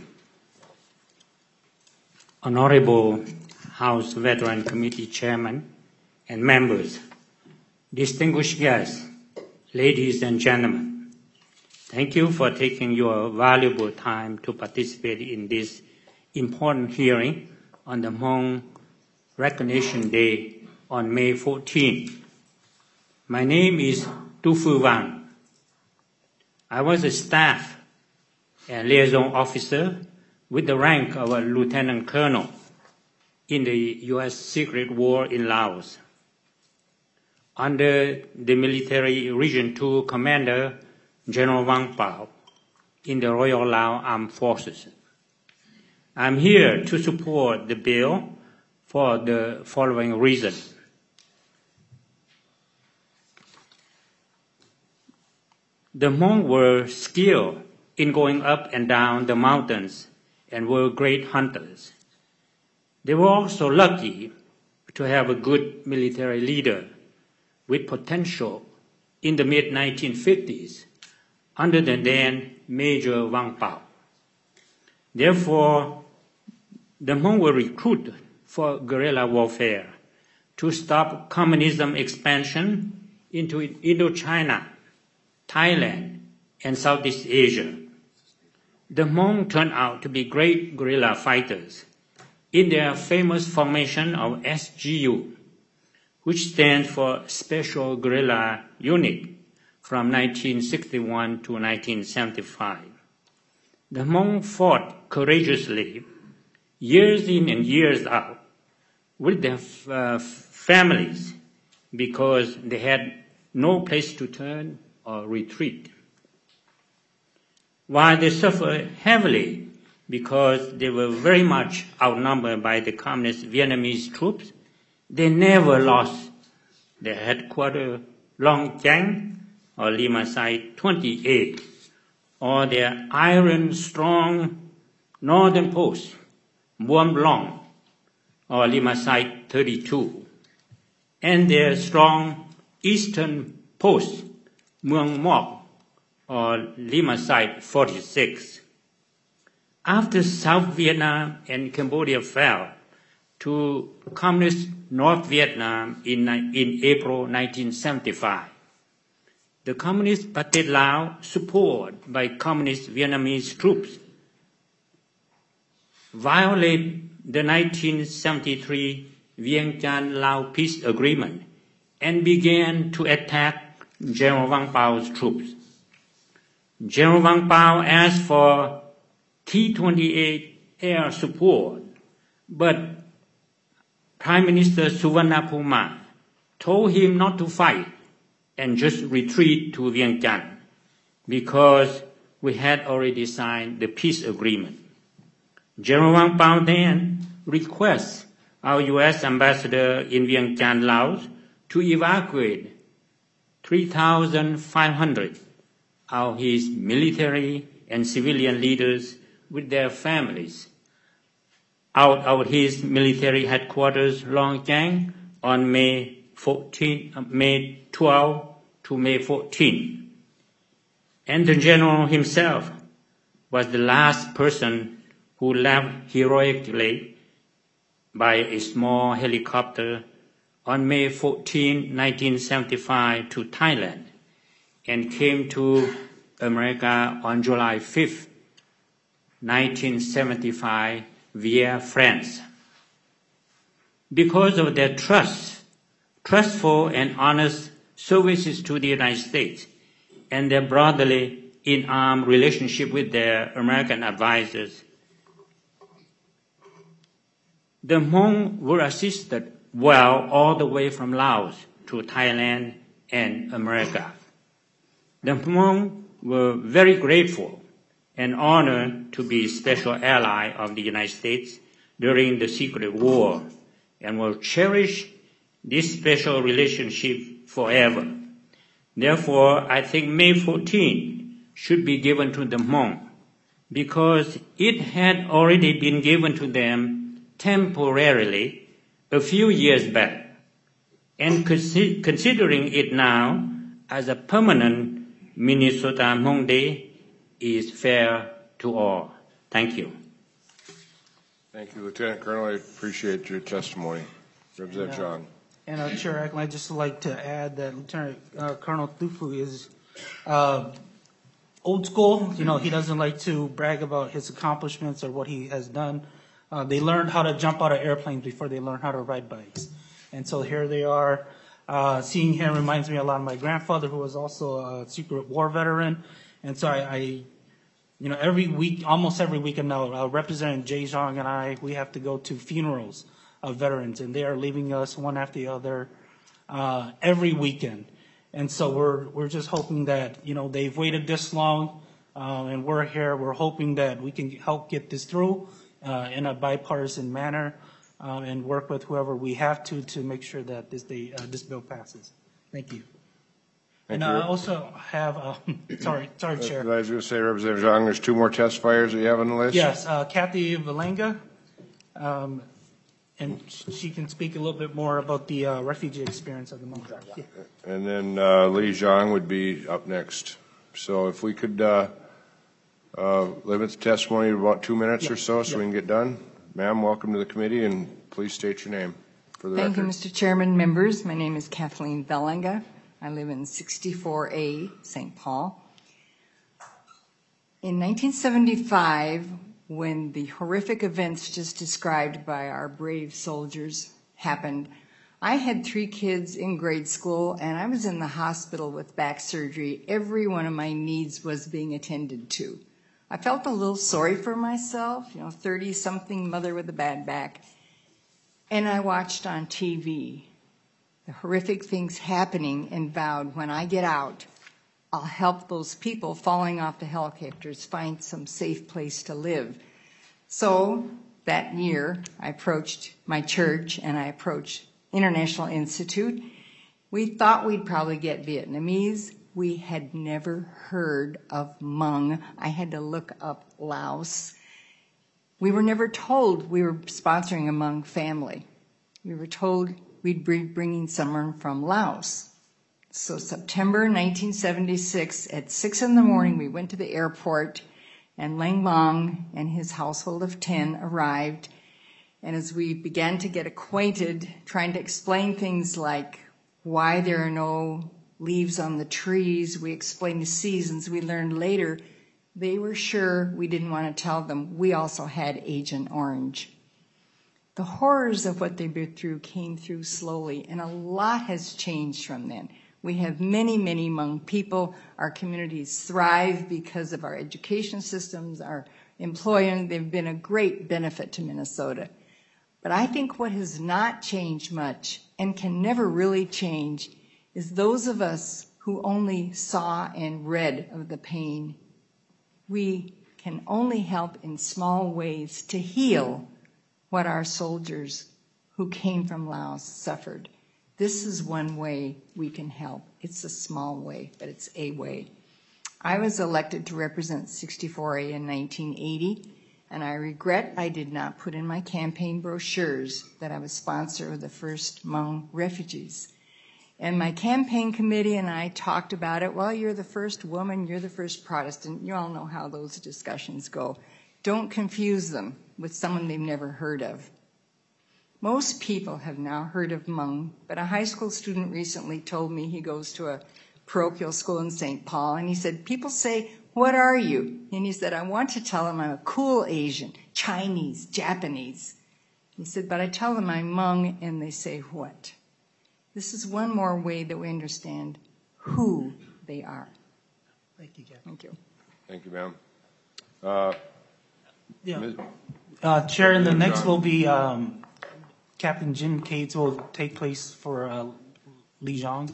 Honorable House Veteran Committee Chairman and members, distinguished guests, ladies and gentlemen, thank you for taking your valuable time to participate in this important hearing on the Hmong Recognition Day on May fourteenth. My name is Tu Fu Wang. I was a staff and liaison officer with the rank of a lieutenant colonel in the U S Secret War in Laos, under the Military Region two Commander General Wang Pao in the Royal Lao Armed Forces. I'm here to support the bill for the following reason. The Hmong were skilled in going up and down the mountains and were great hunters. They were also lucky to have a good military leader with potential in the mid nineteen fifties under the then Major Wang Pao. Therefore, the Hmong were recruited for guerrilla warfare to stop communism expansion into Indochina, Thailand, and Southeast Asia. The Hmong turned out to be great guerrilla fighters in their famous formation of S G U, which stands for Special Guerrilla Unit, from nineteen sixty-one to nineteen seventy-five. The Hmong fought courageously, years in and years out, with their uh, families, because they had no place to turn or retreat. While they suffered heavily because they were very much outnumbered by the communist Vietnamese troops, they never lost their headquarters Long Chang or Lima Sai twenty-eight or their iron strong northern post, Mont Blanc, or Limacite thirty-two, and their strong eastern post, Muang Mok, or Limacite forty-six. After South Vietnam and Cambodia fell to Communist North Vietnam in, in April nineteen seventy-five, the Communist Pathet Lao, supported by Communist Vietnamese troops, violated the nineteen seventy-three Vientiane Lao Peace Agreement and began to attack General Vang Pao's troops. General Vang Pao asked for T twenty-eight air support, but Prime Minister Suvarnabhuma told him not to fight and just retreat to Vientiane because we had already signed the peace agreement. General Vang Pao then requests our U S ambassador in Vientiane, Laos, to evacuate three thousand five hundred of his military and civilian leaders with their families out of his military headquarters, Long Giang, on May fourteenth, May twelfth to May fourteenth. And the general himself was the last person who left heroically by a small helicopter on May fourteenth, nineteen seventy-five to Thailand and came to America on July fifth, nineteen seventy-five via France. Because of their trust, trustful and honest services to the United States and their brotherly in-arm relationship with their American advisors, the Hmong were assisted well all the way from Laos to Thailand and America. The Hmong were very grateful and honored to be special ally of the United States during the Secret War and will cherish this special relationship forever. Therefore, I think May fourteenth should be given to the Hmong because it had already been given to them temporarily a few years back, and consi- considering it now as a permanent Minnesota Hmong Day is fair to all. Thank you. Thank you, Lieutenant Colonel. I appreciate your testimony. Representative Yeah. Zhang. And uh, Chair Eklund, I'd just like to add that Lieutenant uh, Colonel Thufu is uh, old school. You know, he doesn't like to brag about his accomplishments or what he has done. Uh, they learned how to jump out of airplanes before they learned how to ride bikes. And so here they are. Uh, seeing him reminds me a lot of my grandfather, who was also a Secret War veteran. And so I, I you know, every week, almost every weekend now, uh, Representative Jay Zhang and I, we have to go to funerals of veterans, and they are leaving us one after the other uh, every weekend. And so we're we're just hoping that, you know, they've waited this long, uh, and we're here. We're hoping that we can help get this through uh, in a bipartisan manner uh, and work with whoever we have to to make sure that this day, uh, this bill passes. Thank you. Thank and you. I also have, uh, sorry, sorry, Chair. I was going to say, Representative Zhang, there's two more testifiers that you have on the list? Yes, uh, Kathy Valenga. Um, And she can speak a little bit more about the uh, refugee experience of the Hmong tribe. Yeah. And then uh, Li Zhang would be up next. So if we could uh, uh, limit the testimony to about two minutes Yeah. or so, so Yeah. we can get done. Ma'am, welcome to the committee, and please state your name for the Thank record. you, Mister Chairman, members. My name is Kathleen Valenga. I live in sixty-four A, Saint Paul. In nineteen seventy-five, when the horrific events just described by our brave soldiers happened, I had three kids in grade school, and I was in the hospital with back surgery. Every one of my needs was being attended to. I felt a little sorry for myself, you know, thirty-something mother with a bad back. And I watched on T V the horrific things happening and vowed, when I get out, I'll help those people falling off the helicopters find some safe place to live. So that year, I approached my church and I approached International Institute. We thought we'd probably get Vietnamese, We had never heard of Hmong. I had to look up Laos. We were never told we were sponsoring a Hmong family. We were told we'd be bringing someone from Laos. So September nineteen seventy-six, at six in the morning, we went to the airport, and Lang Mong and his household of ten arrived. And as we began to get acquainted, trying to explain things like why there are no leaves on the trees, we explained the seasons, we learned later they were sure we didn't want to tell them we also had Agent Orange. The horrors of what they've been through came through slowly, and a lot has changed from then. We have many, many Hmong people. Our communities thrive because of our education systems, our employment. They've been a great benefit to Minnesota. But I think what has not changed much and can never really change is those of us who only saw and read of the pain. We can only help in small ways to heal what our soldiers who came from Laos suffered. This is one way we can help. It's a small way, but it's a way. I was elected to represent sixty-four A in nineteen eighty, and I regret I did not put in my campaign brochures that I was sponsor of the first Hmong refugees. And my campaign committee and I talked about it. Well, you're the first woman, you're the first Protestant. You all know how those discussions go. Don't confuse them with someone they've never heard of. Most people have now heard of Hmong, but a high school student recently told me he goes to a parochial school in Saint Paul, and he said, people say, what are you? And he said, I want to tell them I'm a cool Asian, Chinese, Japanese. He said, but I tell them I'm Hmong, and they say, what? This is one more way that we understand who they are. Thank you, Jack. Thank you. Thank you, ma'am. Uh, yeah. Uh, Chair, and the next will be um, Captain Jim Cades will take place for uh, Li Zhang.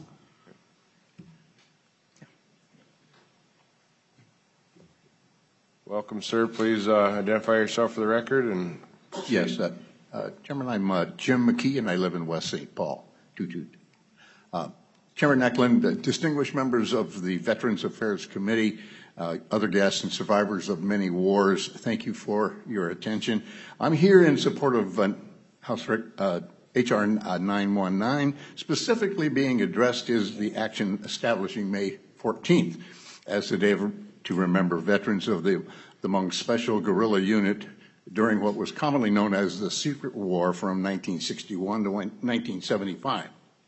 Welcome, sir. Please uh, identify yourself for the record. And yes, uh, uh, Chairman, I'm uh, Jim McKee, and I live in West Saint Paul. Toot toot. Uh, Chairman Eklund, uh, distinguished members of the Veterans Affairs Committee, uh, other guests and survivors of many wars, thank you for your attention. I'm here in support of uh, House uh, H R nine one nine. Specifically being addressed is the action establishing May fourteenth as the day of, to remember veterans of the, the Hmong Special Guerrilla Unit during what was commonly known as the Secret War from nineteen sixty-one to nineteen seventy-five.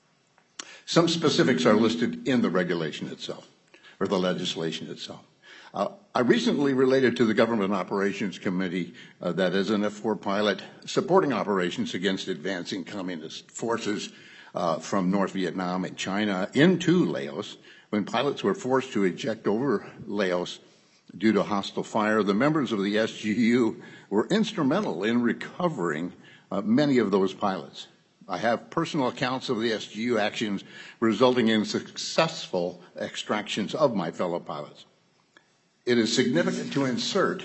Some specifics are listed in the regulation itself, or the legislation itself. Uh, I recently related to the Government Operations Committee uh, that as an F four pilot supporting operations against advancing communist forces uh, from North Vietnam and China into Laos, when pilots were forced to eject over Laos due to hostile fire, the members of the S G U were instrumental in recovering uh, many of those pilots. I have personal accounts of the S G U actions resulting in successful extractions of my fellow pilots. It is significant to insert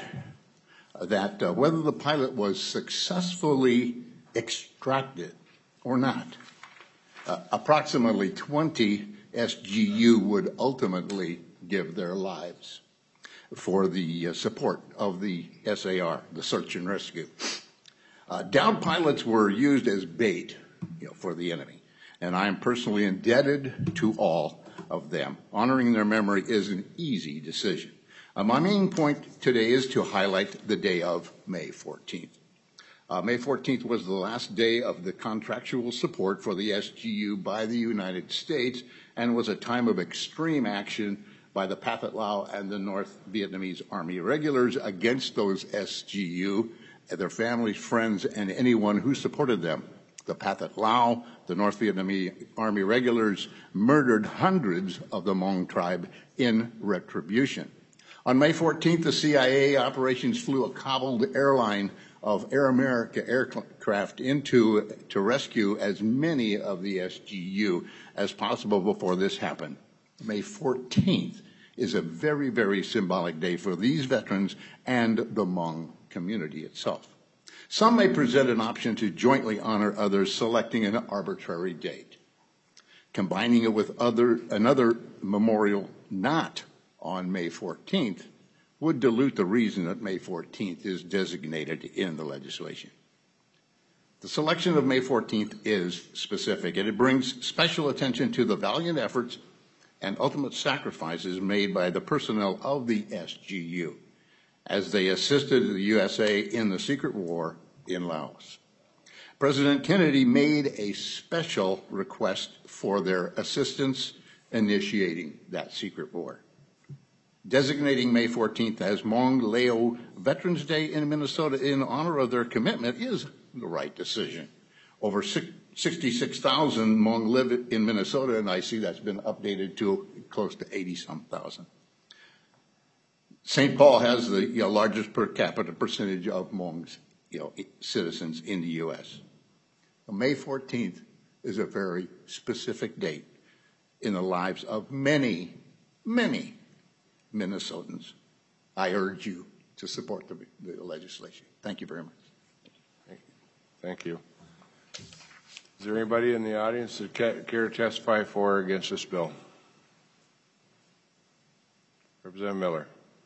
that uh, whether the pilot was successfully extracted or not, uh, approximately twenty S G U would ultimately give their lives for the uh, support of the S A R, the search and rescue. Uh, downed pilots were used as bait, you know, for the enemy, and I am personally indebted to all of them. Honoring their memory is an easy decision. Uh, my main point today is to highlight the day of May fourteenth. Uh, May fourteenth was the last day of the contractual support for the S G U by the United States and was a time of extreme action by the Pathet Lao and the North Vietnamese Army regulars against those S G U, their families, friends, and anyone who supported them. The Pathet Lao, the North Vietnamese Army regulars, murdered hundreds of the Hmong tribe in retribution. On May fourteenth, the C I A operations flew a cobbled airline of Air America aircraft into to rescue as many of the S G U as possible before this happened. May fourteenth is a very, very symbolic day for these veterans and the Hmong community itself. Some may present an option to jointly honor others, selecting an arbitrary date. Combining it with other, another memorial not on May fourteenth would dilute the reason that May fourteenth is designated in the legislation. The selection of May fourteenth is specific, and it brings special attention to the valiant efforts and ultimate sacrifices made by the personnel of the S G U as they assisted the U S A in the secret war in Laos. President Kennedy made a special request for their assistance initiating that secret war. Designating May fourteenth as Hmong Leo Veterans Day in Minnesota in honor of their commitment is the right decision. Over sixty-six thousand Hmong live in Minnesota, and I see that's been updated to close to eighty-some thousand. Saint Paul has the you know, largest per capita percentage of Hmongs you know, citizens in the U S May fourteenth is a very specific date in the lives of many, many Minnesotans. I urge you to support the, the legislation. Thank you very much. Thank you. Thank you. Is there anybody in the audience that care to testify for or against this bill? Representative Miller.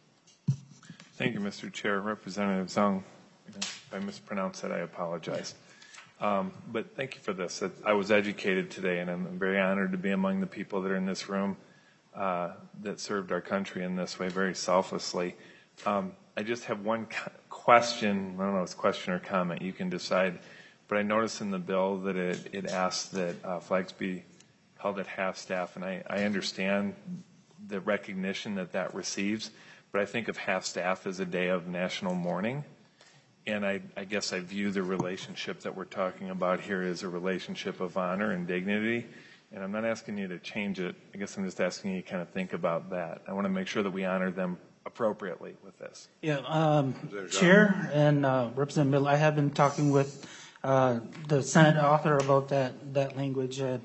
Thank you, Mister Chair. Representative Zung, if I mispronounced that, I apologize. Um, but thank you for this. I was educated today, and I'm very honored to be among the people that are in this room uh, that served our country in this way very selflessly. Um, I just have one question. I don't know if it's a question or comment. You can decide. But I noticed in the bill that it, it asks that uh, flags be held at half-staff, and I, I understand the recognition that that receives, but I think of half-staff as a day of national mourning. And I, I guess I view the relationship that we're talking about here as a relationship of honor and dignity. And I'm not asking you to change it. I guess I'm just asking you to kind of think about that. I want to make sure that we honor them appropriately with this. Yeah, um, Chair and uh, Representative Miller, I have been talking with uh, the Senate author about that, that language. And,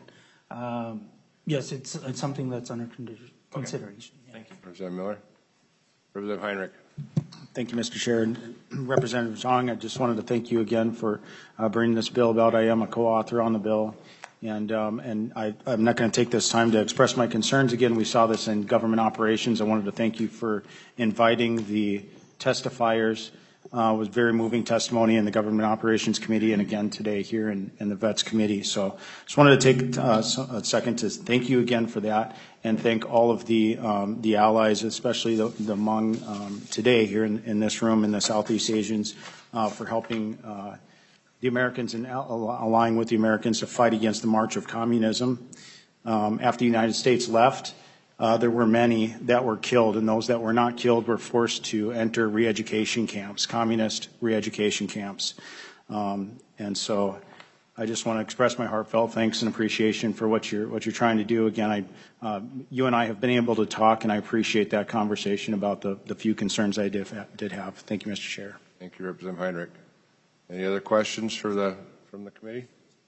um, yes, it's, it's something that's under consideration. Okay. Yeah. Thank you. Representative Miller. Representative Heinrich. Thank you, Mister Chair. And Representative Zhang, I just wanted to thank you again for uh, bringing this bill about. I am a co-author on the bill, and um, and I, I'm not going to take this time to express my concerns again. We saw this in government operations. I wanted to thank you for inviting the testifiers. Uh, it was very moving testimony in the Government Operations Committee, and again today here in, in the Vets Committee. So just wanted to take uh, a second to thank you again for that, and thank all of the um, the allies, especially the, the Hmong um, today here in, in this room, and the Southeast Asians, uh, for helping uh, the Americans and allying with the Americans to fight against the march of communism. Um, after the United States left, Uh, there were many that were killed, and those that were not killed were forced to enter re-education camps, communist re-education camps. Um, and so I just want to express my heartfelt thanks and appreciation for what you're, what you're trying to do. Again, I, uh, you and I have been able to talk, and I appreciate that conversation about the, the few concerns I did, did have. Thank you, Mister Chair. Thank you, Representative Heinrich. Any other questions for the, from the committee?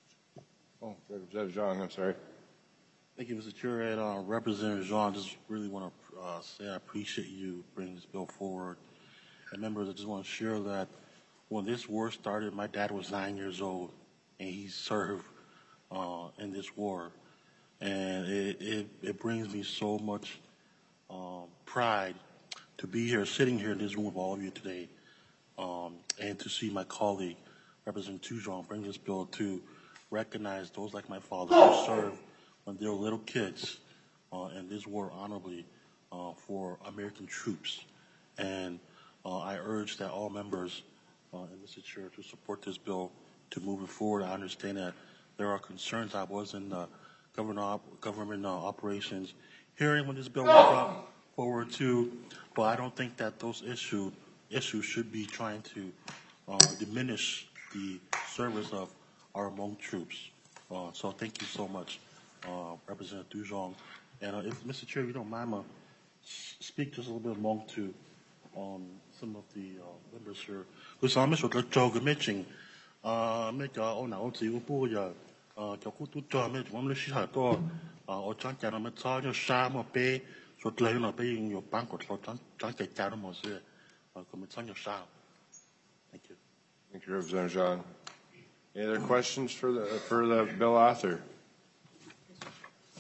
Oh, Representative Zhang, I'm sorry. Thank you, Mister Chair. And uh, Representative Jean, I just really want to uh, say I appreciate you bringing this bill forward. And members, I just want to share that when this war started, my dad was nine years old, and he served uh, in this war. And it, it, it brings me so much um, pride to be here, sitting here in this room with all of you today, um, and to see my colleague, Representative Tujon, bring this bill to recognize those like my father who served when they were little kids uh, in this war honorably uh, for American troops. And uh, I urge that all members uh, and Mister Chair to support this bill to move it forward. I understand that there are concerns. I was in uh, government, op government uh, operations hearing when this bill was brought forward too, but I don't think that those issue, issues should be trying to uh, diminish the service of our Hmong troops. Uh, so thank you so much. Uh, Representative Dujong. And uh, if, Mister Chair, you don't mind, uh, speak just a little bit more to um, some of the uh, members here. Because I'm Mister Joe Mitching, uh, make a on our tea, Buya, uh, Jakutu John, one of the Shihago, or John Janamatar, your sham or pay, so playing or paying your bank or John Janamos here, come on your sham. Thank you. Thank you, Representative John. Any other questions for the, for the bill author?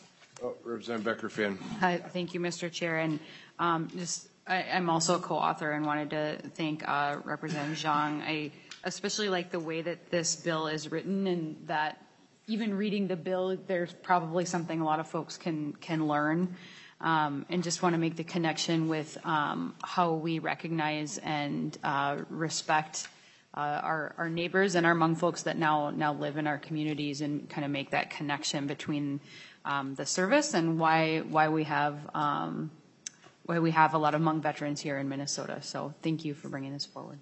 Oh, Representative Becker-Finn. Hi, thank you, Mister Chair. And um, just, I, I'm also a co-author and wanted to thank uh, Representative Zhang. I especially like the way that this bill is written, and that even reading the bill, there's probably something a lot of folks can can learn. Um, and just want to make the connection with um, how we recognize and uh, respect uh, our, our neighbors and our Hmong folks that now now live in our communities, and kind of make that connection between um, the service and why why we have um, why we have a lot of Hmong veterans here in Minnesota. So thank you for bringing this forward.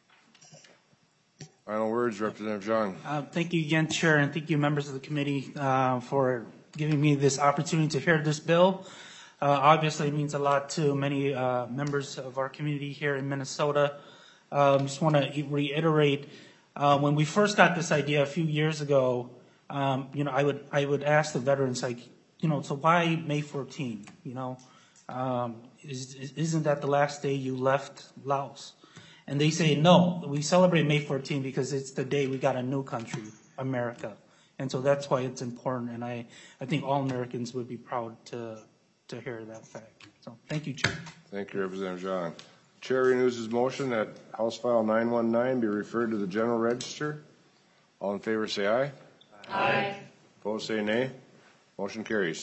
Final words, Representative Zhang. Uh, thank you again, Chair, and thank you, members of the committee, uh, for giving me this opportunity to hear this bill. Uh, obviously, it means a lot to many uh, members of our community here in Minnesota. I um, just want to reiterate, uh, when we first got this idea a few years ago, um, you know, I would I would ask the veterans, like, you know, so why May fourteenth? You know, um, is, isn't that the last day you left Laos? And they say, no, we celebrate May fourteenth because it's the day we got a new country, America. And so that's why it's important. And I, I think all Americans would be proud to to hear that fact. So thank you, Chair. Thank you, Representative Zhang. Chair renews his motion that House File nine one nine be referred to the General Register. All in favor say aye. Aye. Opposed say nay. Motion carries.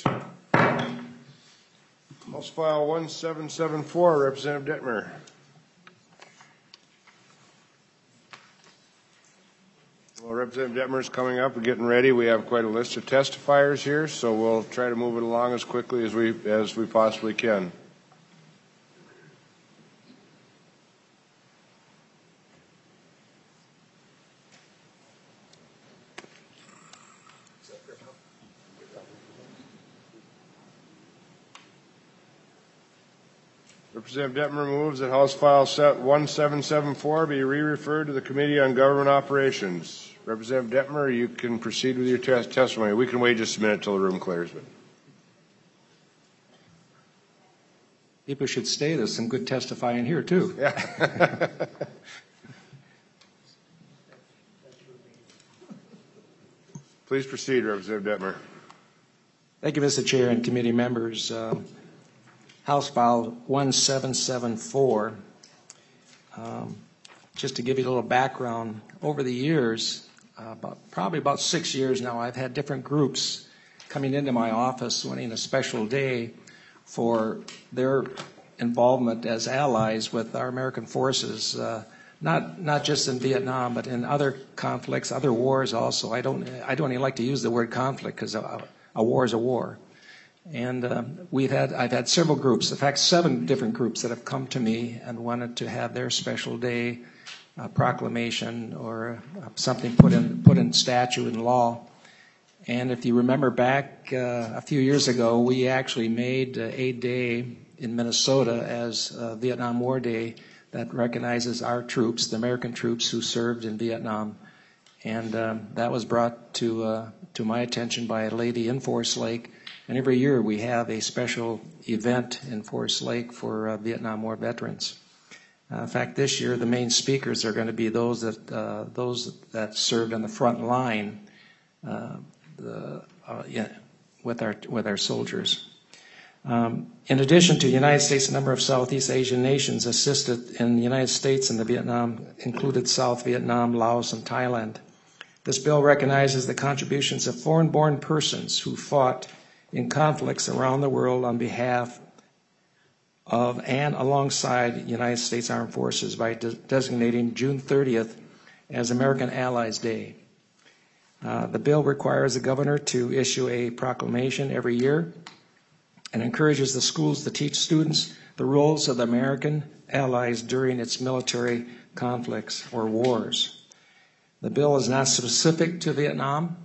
House File one seven seven four, Representative Detmer. Well, Representative Detmer is coming up. We're getting ready. We have quite a list of testifiers here, so we'll try to move it along as quickly as we as we possibly can. Representative Detmer moves that House File one seven seven four be re-referred to the Committee on Government Operations. Representative Detmer, you can proceed with your tes testimony. We can wait just a minute till the room clears. But people should stay. There's some good testifying here, too. Yeah. Please proceed, Representative Detmer. Thank you, Mister Chair and committee members. Uh, House File one seven seven four. Um, just to give you a little background, over the years, uh, about, probably about six years now, I've had different groups coming into my office wanting a special day for their involvement as allies with our American forces, uh, not not just in Vietnam, but in other conflicts, other wars also. I don't I don't even like to use the word conflict because a, a war is a war. And uh, we've had, I've had several groups, in fact, seven different groups that have come to me and wanted to have their special day uh, proclamation or uh, something put in put in statute and law. And if you remember back uh, a few years ago, we actually made uh, a day in Minnesota as uh, Vietnam War Day that recognizes our troops, the American troops who served in Vietnam. And um, that was brought to uh, to my attention by a lady in Forest Lake. And every year we have a special event in Forest Lake for uh, Vietnam War veterans. Uh, in fact, this year the main speakers are going to be those that uh, those that served on the front line uh, the, uh, yeah, with our with our soldiers. Um, in addition to the United States, a number of Southeast Asian nations assisted in the United States in the Vietnam, included South Vietnam, Laos, and Thailand. This bill recognizes the contributions of foreign-born persons who fought in conflicts around the world on behalf of and alongside United States Armed Forces by de designating June thirtieth as American Allies Day. Uh, the bill requires the governor to issue a proclamation every year and encourages the schools to teach students the roles of the American allies during its military conflicts or wars. The bill is not specific to Vietnam,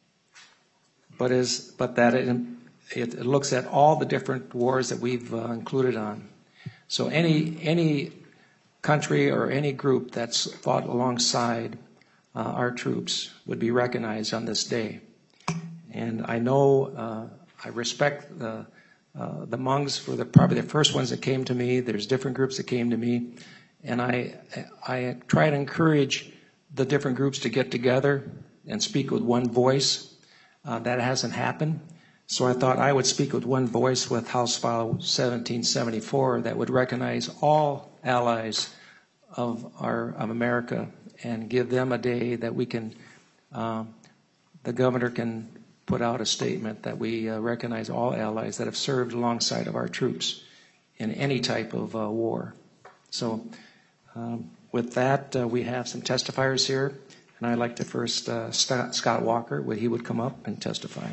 but is but that it It, it looks at all the different wars that we've uh, included on. So any any country or any group that's fought alongside uh, our troops would be recognized on this day. And I know uh, I respect the uh, the Hmongs were the, probably the first ones that came to me. There's different groups that came to me, and I I try to encourage the different groups to get together and speak with one voice. Uh, that hasn't happened. So I thought I would speak with one voice with House File seventeen seventy-four that would recognize all allies of our of America and give them a day that we can, uh, the governor can put out a statement that we uh, recognize all allies that have served alongside of our troops in any type of uh, war. So um, with that, uh, we have some testifiers here, and I'd like to first uh, Scott, Scott Walker, would he would come up and testify.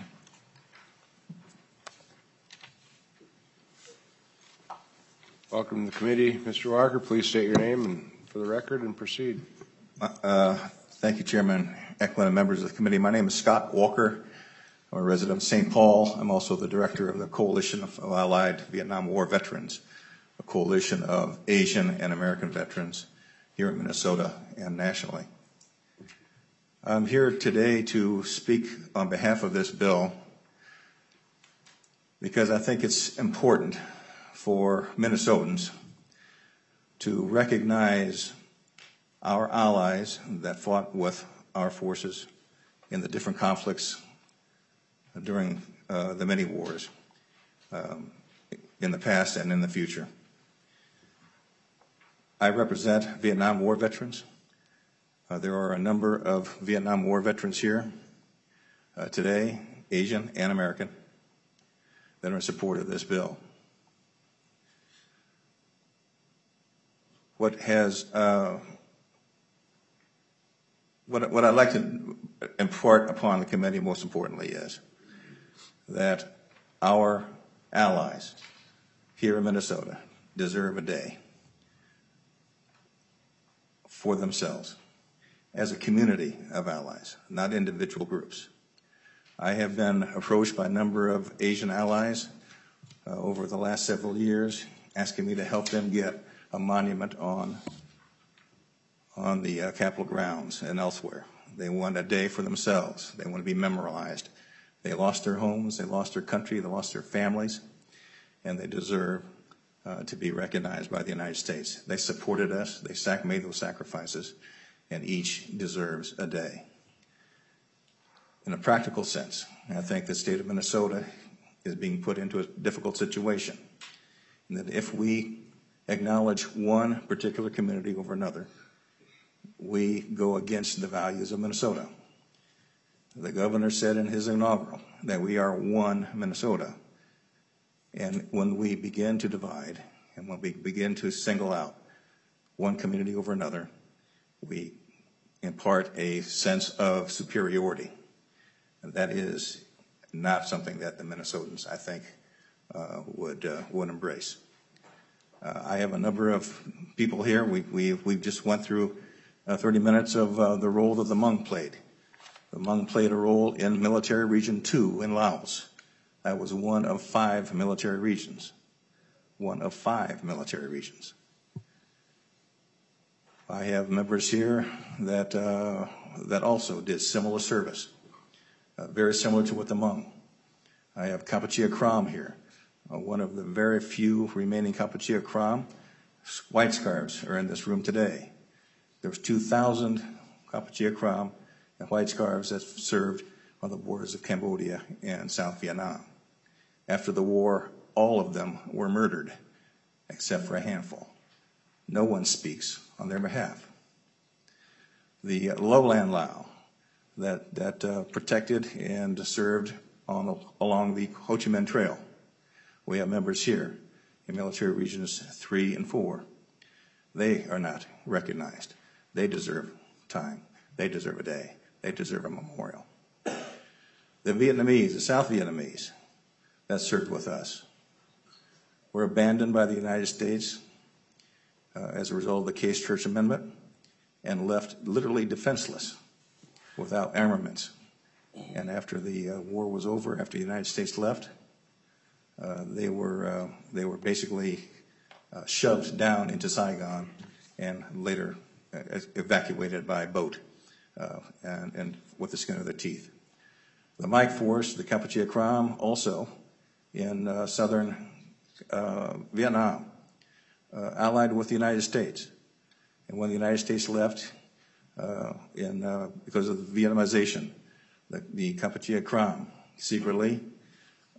Welcome to the committee. Mister Walker, please state your name and for the record and proceed. Uh, thank you, Chairman Eklund and members of the committee. My name is Scott Walker. I'm a resident of Saint Paul. I'm also the director of the Coalition of Allied Vietnam War Veterans, a coalition of Asian and American veterans here in Minnesota and nationally. I'm here today to speak on behalf of this bill because I think it's important for Minnesotans to recognize our allies that fought with our forces in the different conflicts during uh, the many wars um, in the past and in the future. I represent Vietnam War veterans. Uh, there are a number of Vietnam War veterans here uh, today, Asian and American, that are in support of this bill. What has uh, what, what I'd like to impart upon the committee most importantly is that our allies here in Minnesota deserve a day for themselves as a community of allies, not individual groups. I have been approached by a number of Asian allies uh, over the last several years asking me to help them get a monument on on the uh, Capitol grounds and elsewhere. They want a day for themselves. They want to be memorialized. They lost their homes, they lost their country, they lost their families, and they deserve uh, to be recognized by the United States. They supported us, they sac- made those sacrifices, and each deserves a day. In a practical sense, I think the state of Minnesota is being put into a difficult situation, and that if we acknowledge one particular community over another, we go against the values of Minnesota. The governor said in his inaugural that we are one Minnesota. And when we begin to divide and when we begin to single out one community over another, we impart a sense of superiority. And that is not something that the Minnesotans, I think, uh, would, uh, would embrace. Uh, I have a number of people here. We, we, we just went through uh, thirty minutes of uh, the role that the Hmong played. The Hmong played a role in Military Region two in Laos. That was one of five military regions. One of five military regions. I have members here that, uh, that also did similar service, uh, very similar to what the Hmong. I have Kampuchea Krom here. Uh, one of the very few remaining Kampuchea Krom white scarves are in this room today. There was two thousand Kampuchea Krom and white scarves that served on the borders of Cambodia and South Vietnam. After the war, all of them were murdered, except for a handful. No one speaks on their behalf. The uh, lowland Lao that, that uh, protected and served on, along the Ho Chi Minh Trail. We have members here in military regions three and four. They are not recognized. They deserve time. They deserve a day. They deserve a memorial. The Vietnamese, the South Vietnamese that served with us were abandoned by the United States uh, as a result of the Case Church Amendment and left literally defenseless without armaments. And after the uh, war was over, after the United States left, uh, they were uh, they were basically uh, shoved down into Saigon and later uh, evacuated by boat uh, and, and with the skin of their teeth. The Mike Force, the Kampuchea Krom, also in uh, southern uh, Vietnam, uh, allied with the United States. And when the United States left, uh, in, uh, because of the Vietnamization, the, the Kampuchea Krom secretly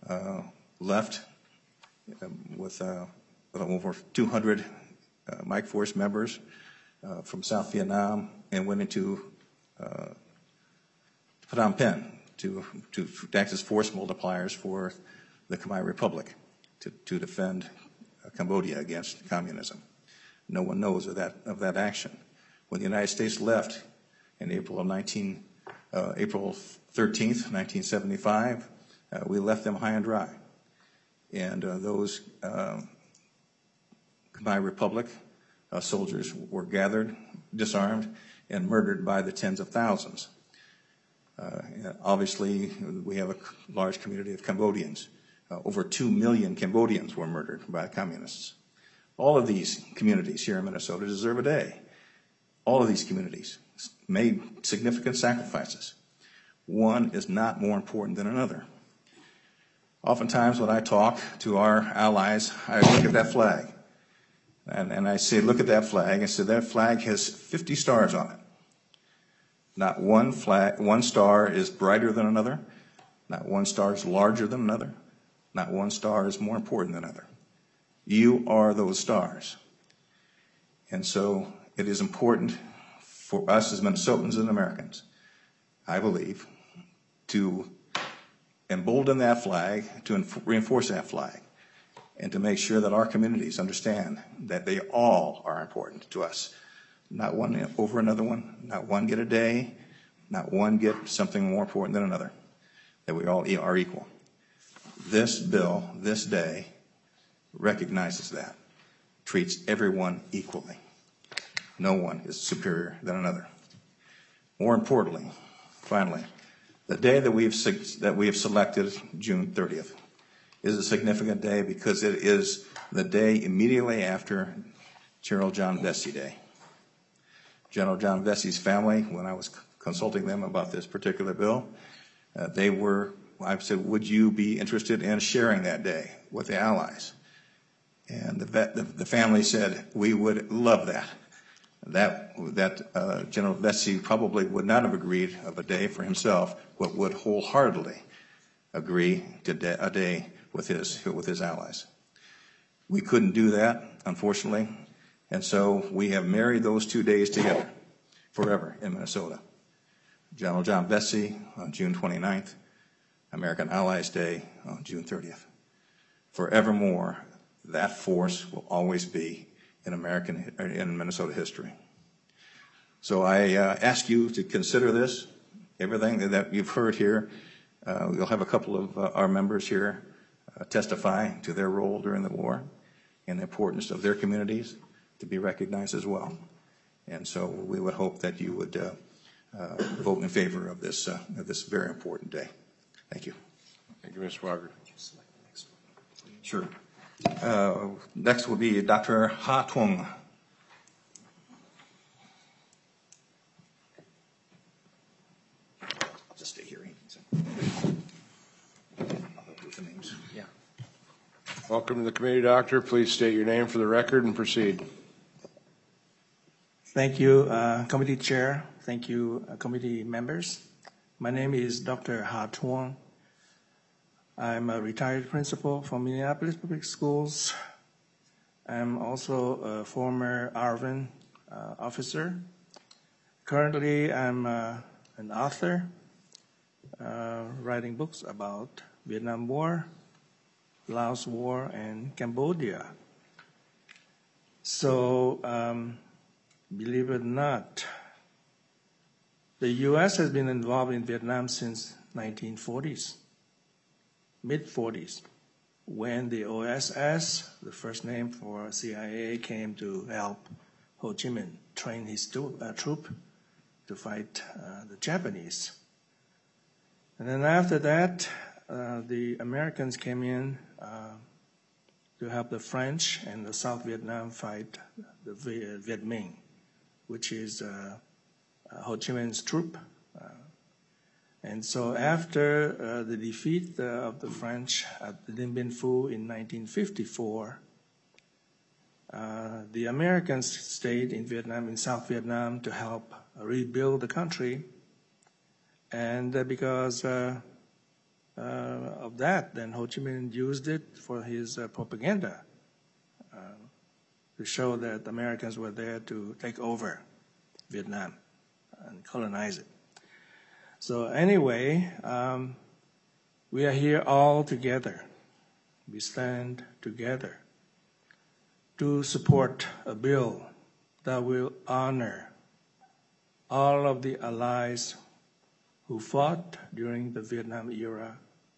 uh, left um, with, uh, with over two hundred uh, Mike Force members uh, from South Vietnam and went into uh, Phnom Penh to, to act as force multipliers for the Khmer Republic to, to defend uh, Cambodia against communism. No one knows of that, of that action. When the United States left in April of nineteen, uh, April thirteenth, nineteen seventy-five, uh, we left them high and dry. And uh, those uh, Khmer Republic uh, soldiers were gathered, disarmed, and murdered by the tens of thousands. Uh, obviously, we have a large community of Cambodians. Uh, over two million Cambodians were murdered by communists. All of these communities here in Minnesota deserve a day. All of these communities made significant sacrifices. One is not more important than another. Oftentimes when I talk to our allies, I look at that flag. And, and I say, look at that flag. I say, that flag has fifty stars on it. Not one flag, one star is brighter than another. Not one star is larger than another. Not one star is more important than another. You are those stars. And so it is important for us as Minnesotans and Americans, I believe, to embolden that flag, to enf- reinforce that flag, and to make sure that our communities understand that they all are important to us. Not one over another one, not one get a day, not one get something more important than another, that we all are equal. This bill, this day, recognizes that, treats everyone equally. No one is superior than another. More importantly, finally, the day that we have, that we have selected, June thirtieth, is a significant day because it is the day immediately after General John Vesey Day. General John Vesey's family, when I was consulting them about this particular bill, uh, they were, I said, would you be interested in sharing that day with the Allies? And the, vet, the, the family said, we would love that. That, that uh, General Vesey probably would not have agreed of a day for himself, but would wholeheartedly agree to de- a day with his, with his allies. We couldn't do that, unfortunately, and so we have married those two days together forever in Minnesota. General John Vesey on June twenty-ninth, American Allies Day on June thirtieth. Forevermore, that force will always be in American, in Minnesota history. So I uh, ask you to consider this, everything that you've heard here. Uh, we'll have a couple of uh, our members here uh, testify to their role during the war and the importance of their communities to be recognized as well. And so we would hope that you would uh, uh, vote in favor of this, uh, of this very important day. Thank you. Thank you, Mister Walker. Sure. Uh, next will be Doctor Ha Tuong. Just stay here. I'll help with the names. Yeah. Welcome to the committee, Doctor. Please state your name for the record and proceed. Thank you, uh, committee chair. Thank you, uh, committee members. My name is Doctor Ha Tuong. I'm a retired principal from Minneapolis Public Schools. I'm also a former A R V N uh, officer. Currently, I'm uh, an author, uh, writing books about Vietnam War, Laos War, and Cambodia. So, um, believe it or not, the U S has been involved in Vietnam since nineteen forties. mid forties, when the O S S, the first name for C I A, came to help Ho Chi Minh train his stu- uh, troop to fight uh, the Japanese. And then after that, uh, the Americans came in uh, to help the French and the South Vietnam fight the v- Viet Minh, which is uh, uh, Ho Chi Minh's troop. Uh, And so after uh, the defeat uh, of the French at Dien Bien Phu in nineteen fifty-four, uh, the Americans stayed in Vietnam, in South Vietnam, to help rebuild the country. And uh, because uh, uh, of that, then Ho Chi Minh used it for his uh, propaganda uh, to show that Americans were there to take over Vietnam and colonize it. So anyway, um, we are here all together. We stand together to support a bill that will honor all of the allies who fought during the Vietnam era,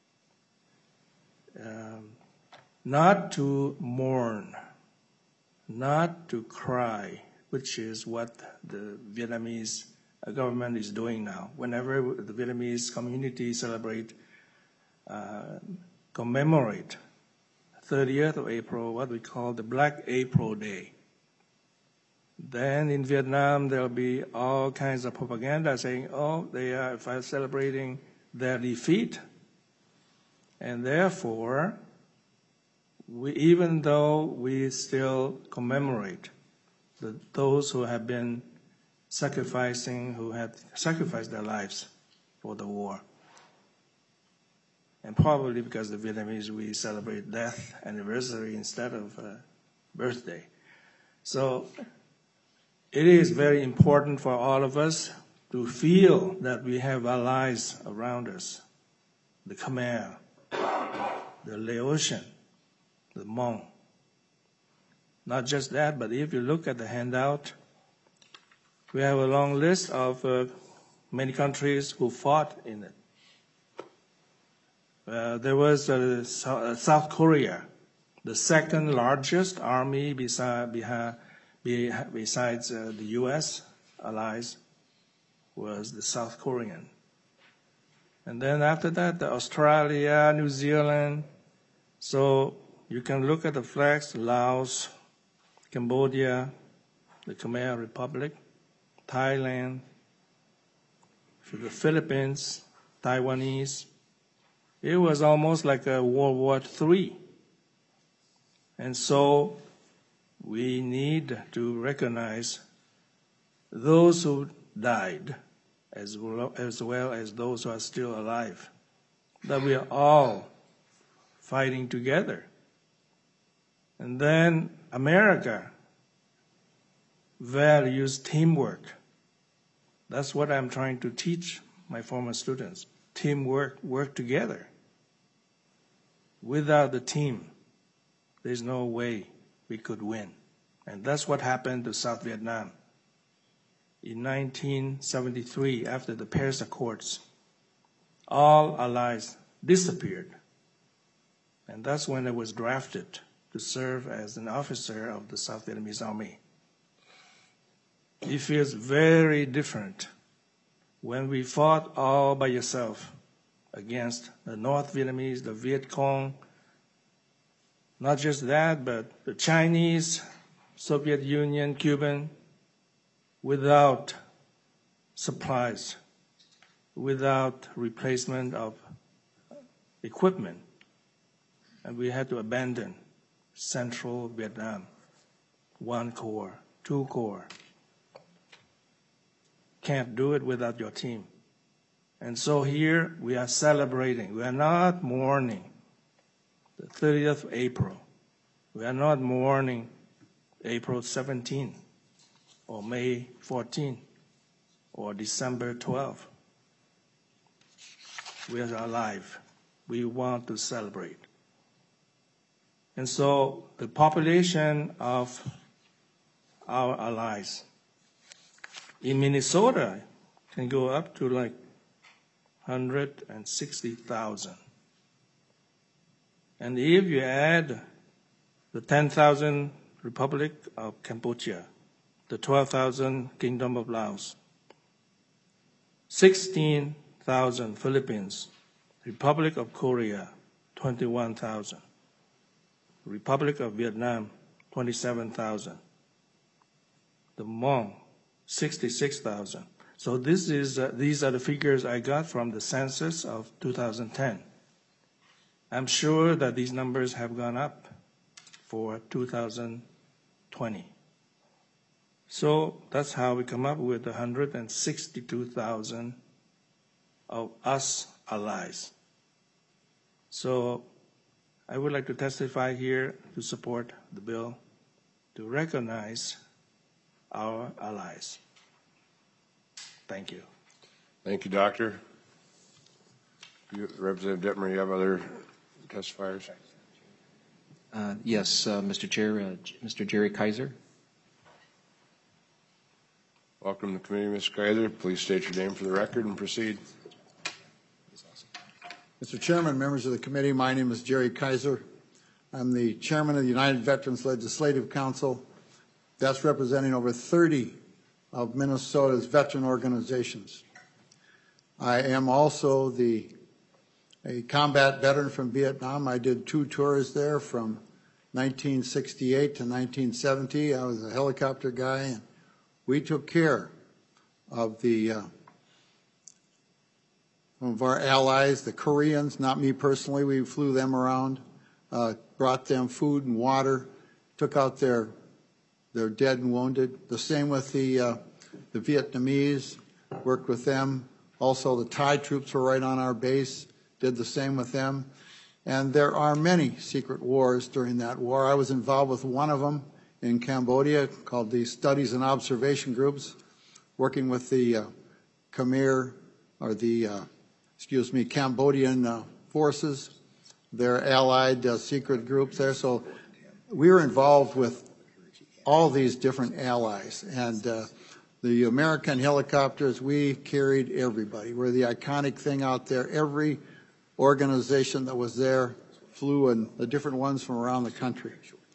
um, not to mourn, not to cry, which is what the Vietnamese government is doing now. Whenever the Vietnamese community celebrate, uh, commemorate thirtieth of April, what we call the Black April Day. Then in Vietnam, there'll be all kinds of propaganda saying, oh, they are celebrating their defeat. And therefore, we, even though we still commemorate the, those who have been sacrificing, who have sacrificed their lives for the war. And probably because the Vietnamese, we celebrate death anniversary instead of uh, birthday. So it is very important for all of us to feel that we have allies around us. The Khmer, the Laotian, the Hmong. Not just that, but if you look at the handout, we have a long list of uh, many countries who fought in it. Uh, there was uh, South Korea, the second largest army beside, besides uh, the U S allies, was the South Korean. And then after that, the Australia, New Zealand. So you can look at the flags, Laos, Cambodia, the Khmer Republic, Thailand, the Philippines, Taiwanese. It was almost like a World War Three. And so we need to recognize those who died as well, as well as those who are still alive, that we are all fighting together. And then America values teamwork. That's what I'm trying to teach my former students. Teamwork, work together. Without the team, there's no way we could win. And that's what happened to South Vietnam. In nineteen seventy-three, after the Paris Accords, all allies disappeared. And that's when I was drafted to serve as an officer of the South Vietnamese Army. It feels very different when we fought all by yourself against the North Vietnamese, the Viet Cong. Not just that, but the Chinese, Soviet Union, Cuban, without supplies, without replacement of equipment. And we had to abandon Central Vietnam, one corps, two corps. Can't do it without your team. And so here we are celebrating. We are not mourning the thirtieth of April. We are not mourning April seventeenth or May fourteenth or December twelfth. We are alive. We want to celebrate. And so the population of our allies in Minnesota can go up to like one hundred sixty thousand. And if you add the ten thousand Republic of Cambodia, the twelve thousand Kingdom of Laos, sixteen thousand Philippines, Republic of Korea, twenty-one thousand, Republic of Vietnam, twenty-seven thousand, the Hmong, sixty-six thousand. So this is, uh, these are the figures I got from the census of two thousand ten. I'm sure that these numbers have gone up for two thousand twenty. So that's how we come up with one hundred sixty-two thousand of us allies. So I would like to testify here to support the bill to recognize our allies. Thank you. Thank you, Doctor. You, Representative Dittmer, you have other testifiers? Uh, yes, uh, Mister Chair, uh, Mister Jerry Kaiser. Welcome to the committee, Mister Kaiser. Please state your name for the record and proceed. Mister Chairman, members of the committee, my name is Jerry Kaiser. I'm the chairman of the United Veterans Legislative Council. That's representing over thirty of Minnesota's veteran organizations. I am also the a combat veteran from Vietnam. I did two tours there from nineteen sixty-eight to nineteen seventy. I was a helicopter guy, and we took care of the uh, of our allies, the Koreans, not me personally. We flew them around, uh, brought them food and water, took out their their dead and wounded. The same with the uh, the Vietnamese, worked with them. Also, the Thai troops were right on our base, did the same with them. And there are many secret wars during that war. I was involved with one of them in Cambodia called the Studies and Observation Groups, working with the uh, Khmer, or the, uh, excuse me, Cambodian uh, forces, their allied uh, secret groups there. So we were involved with all these different allies. And uh, the American helicopters, we carried everybody. We're the iconic thing out there. Every organization that was there flew, and the different ones from around the country.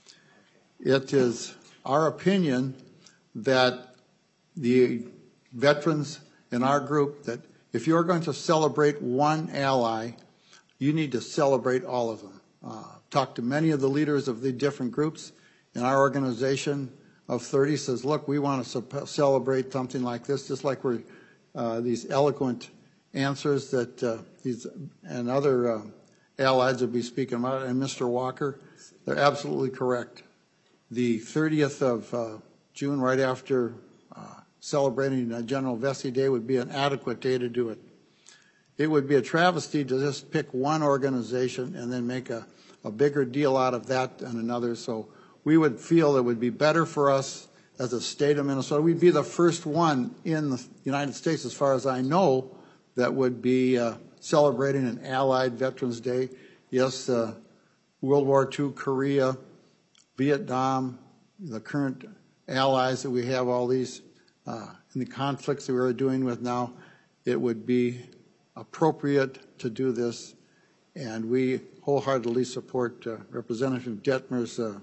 It is our opinion that the veterans in our group, that if you're going to celebrate one ally, you need to celebrate all of them. Uh, talked to many of the leaders of the different groups in our organization of thirty, says, look, we want to celebrate something like this, just like we're uh, these eloquent answers that uh, these and other uh, allies will be speaking about, and Mister Walker, they're absolutely correct. The thirtieth of uh, June, right after uh, celebrating uh, General Vesey Day, would be an adequate day to do it. It would be a travesty to just pick one organization and then make a, a bigger deal out of that than another. So we would feel it would be better for us as a state of Minnesota. We'd be the first one in the United States, as far as I know, that would be uh, celebrating an Allied Veterans Day. Yes, uh, World War Two, Korea, Vietnam, the current allies that we have, all these uh, in the conflicts that we're doing with now, it would be appropriate to do this, and we wholeheartedly support uh, Representative Dittmer's uh,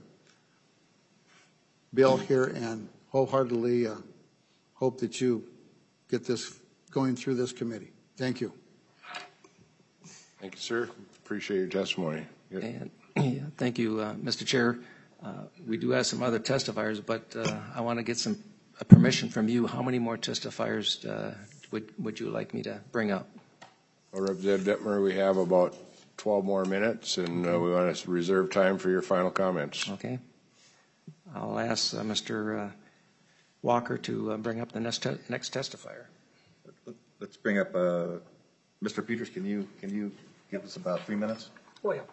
bill here, and wholeheartedly uh, hope that you get this going through this committee. Thank you. Thank you, sir. Appreciate your testimony. And, yeah, thank you, uh, Mister Chair. Uh, we do have some other testifiers, but uh, I want to get some uh, permission from you. How many more testifiers uh, would, would you like me to bring up? Well, Representative Dittmer, we have about twelve more minutes, and uh, we want to reserve time for your final comments. Okay. I'll ask uh, Mister Uh, Walker to uh, bring up the next, te next testifier. Let's bring up uh, Mister Peters. Can you can you give us about three minutes? Oh, yeah.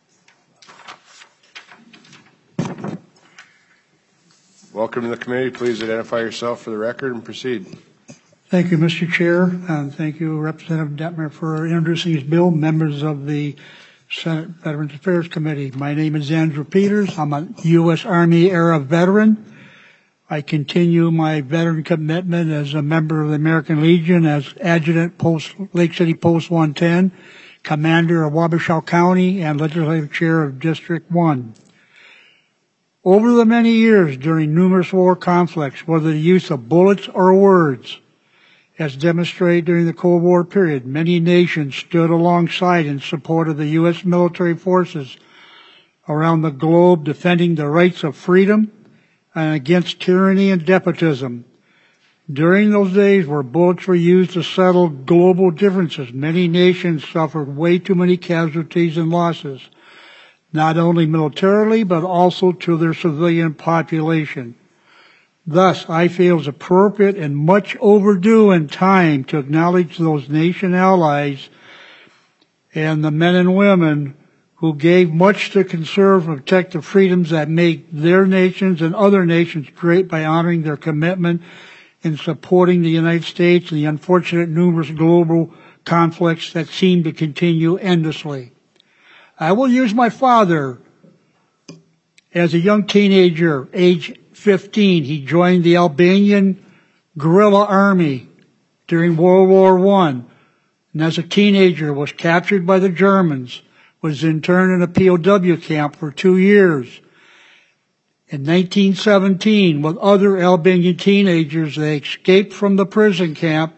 Welcome to the committee. Please identify yourself for the record and proceed. Thank you, Mister Chair, and thank you, Representative Dittmer, for introducing his bill, members of the Senate Veterans Affairs Committee. My name is Andrew Peters. I'm a U S Army era veteran. I continue my veteran commitment as a member of the American Legion, as adjutant post Lake City Post one ten, commander of Wabasha County, and legislative chair of District one. Over the many years during numerous war conflicts, whether the use of bullets or words, as demonstrated during the Cold War period, many nations stood alongside in support of the U S military forces around the globe, defending the rights of freedom and against tyranny and despotism. During those days where bullets were used to settle global differences, many nations suffered way too many casualties and losses, not only militarily but also to their civilian population. Thus, I feel it's appropriate and much overdue in time to acknowledge those nation allies and the men and women who gave much to conserve and protect the freedoms that make their nations and other nations great by honoring their commitment in supporting the United States and the unfortunate numerous global conflicts that seem to continue endlessly. I will use my father. As a young teenager, age fifteen, he joined the Albanian guerrilla army during World War One, and as a teenager was captured by the Germans, was interned in a P O W camp for two years. In nineteen seventeen, with other Albanian teenagers, they escaped from the prison camp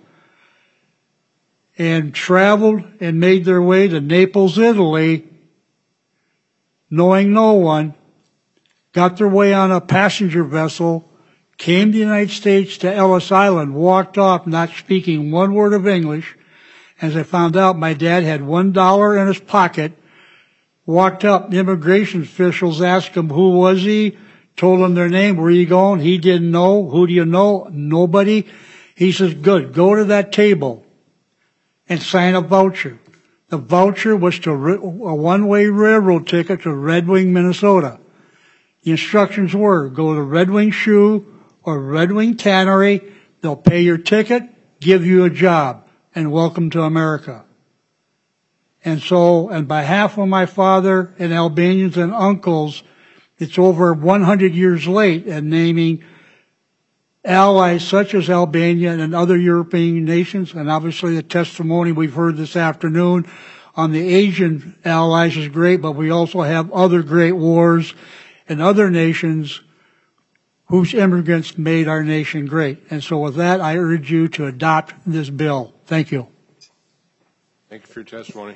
and traveled and made their way to Naples, Italy, knowing no one, got their way on a passenger vessel, came to the United States to Ellis Island, walked off not speaking one word of English. As I found out, my dad had one dollar in his pocket, walked up, immigration officials asked him who was he, told him their name, where are you going? He didn't know. Who do you know? Nobody. He says, good, go to that table and sign a voucher. The voucher was to a one-way railroad ticket to Red Wing, Minnesota. The instructions were, go to Red Wing Shoe or Red Wing Tannery, they'll pay your ticket, give you a job, and welcome to America. And so, on behalf of my father and Albanians and uncles, it's over one hundred years late and naming allies such as Albania and other European nations, and obviously the testimony we've heard this afternoon on the Asian allies is great, but we also have other great wars and other nations whose immigrants made our nation great. And so with that, I urge you to adopt this bill. Thank you. Thank you for your testimony.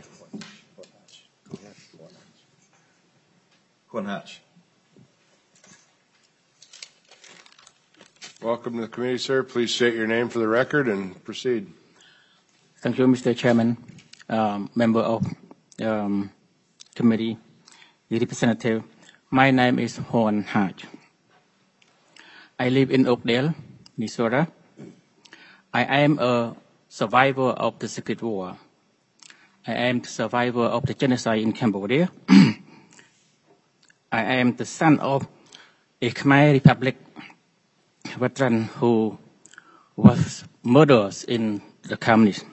Cornhatch. Welcome to the committee, sir. Please state your name for the record and proceed. Thank you, Mister Chairman, um, member of um, committee, representative. My name is Horn Hatch. I live in Oakdale, Minnesota. I am a survivor of the Second War. I am the survivor of the genocide in Cambodia. I am the son of a Khmer Republic veteran who was murdered in the communism.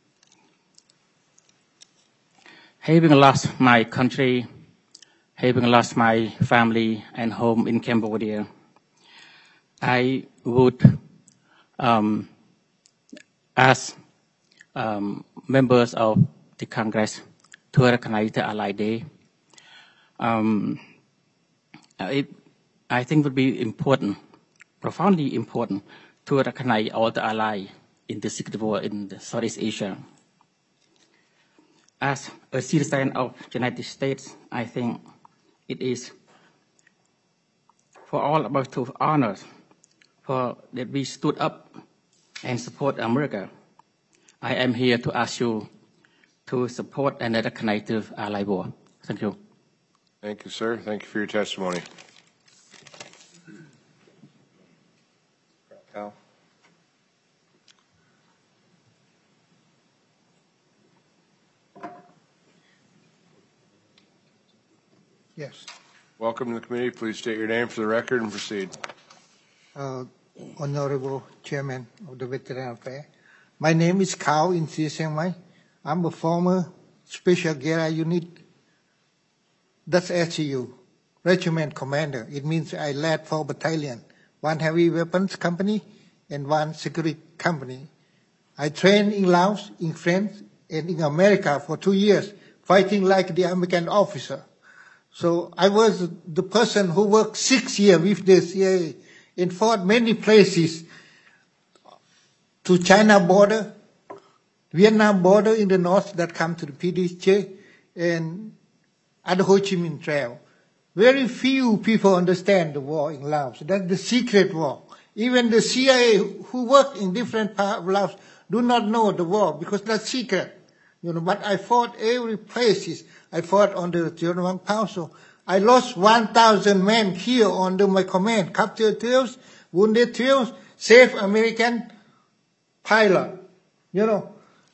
Having lost my country, having lost my family and home in Cambodia, I would um, ask um, members of the Congress to recognize the Allied Day. Um, it, I think it would be important, profoundly important, to recognize all the allies in the Second War in the Southeast Asia. As a citizen of the United States, I think it is for all of us to honor for that we stood up and support America. I am here to ask you to support and recognize the Allied War. Thank you. Thank you, sir. Thank you for your testimony. Al. Yes. Welcome to the committee. Please state your name for the record and proceed. Uh, Honorable Chairman of the Veteran Affairs. My name is Khao in Chiang Mai. I'm a former Special Guerrilla Unit, that's S C U, Regiment Commander. It means I led four battalions, one heavy weapons company and one security company. I trained in Laos, in France, and in America for two years, fighting like the American officer. So I was the person who worked six years with the C I A and fought many places, to China border, Vietnam border in the north that come to the P D J, and at the Ho Chi Minh Trail. Very few people understand the war in Laos. That's the secret war. Even the C I A who work in different parts of Laos do not know the war because that's secret. You know, but I fought every places. I fought on the German Council. I lost one thousand men here under my command, captured twelve, wounded twelve, saved American pilot. You know,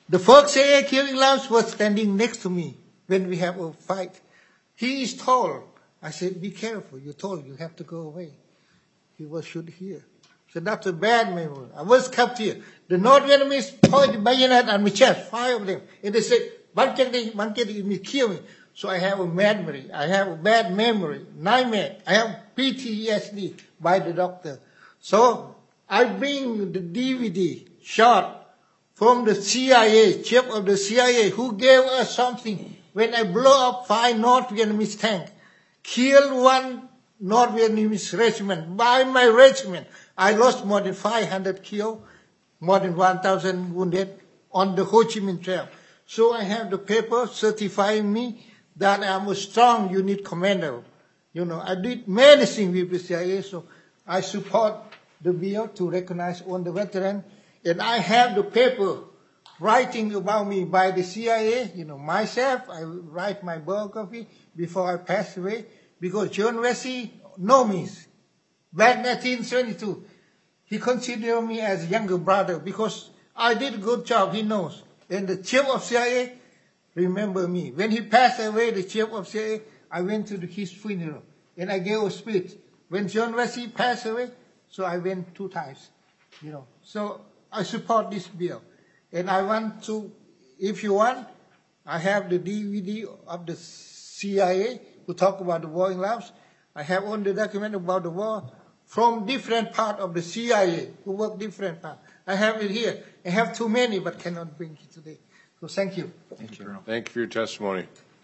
The first C I A hearing lounge was standing next to me when we have a fight. He is tall. I said, be careful. You're tall. You have to go away. He was shoot here. So that's a bad memory. I was kept here. The North Vietnamese pointed bayonet on my chest, five of them. And they said, one can one can me kill me. So I have a memory. I have a bad memory, nightmare. I have P T S D by the doctor. So I bring the D V D shot from the C I A, chief of the C I A, who gave us something when I blow up five North Vietnamese tanks, killed one North Vietnamese regiment. By my regiment, I lost more than five hundred killed, more than one thousand wounded on the Ho Chi Minh Trail. So I have the paper certifying me that I'm a strong unit commander. You know, I did many things with the C I A, so I support the bill to recognize all the veterans. And I have the paper writing about me by the C I A, you know, myself. I write my biography before I pass away, because John Wesley knows me. Back nineteen seventy-two, he considered me as younger brother because I did a good job, he knows. And the chief of C I A remember me. When he passed away, the chief of C I A, I went to the, his funeral and I gave a speech. When John Wesley passed away, so I went two times, you know. So I support this bill. And I want to, if you want, I have the D V D of the C I A who talk about the war in Laos. I have all the document about the war from different part of the C I A who work different part. I have it here. I have too many, but cannot bring it today. So thank you. Thank you. Thank you for your testimony.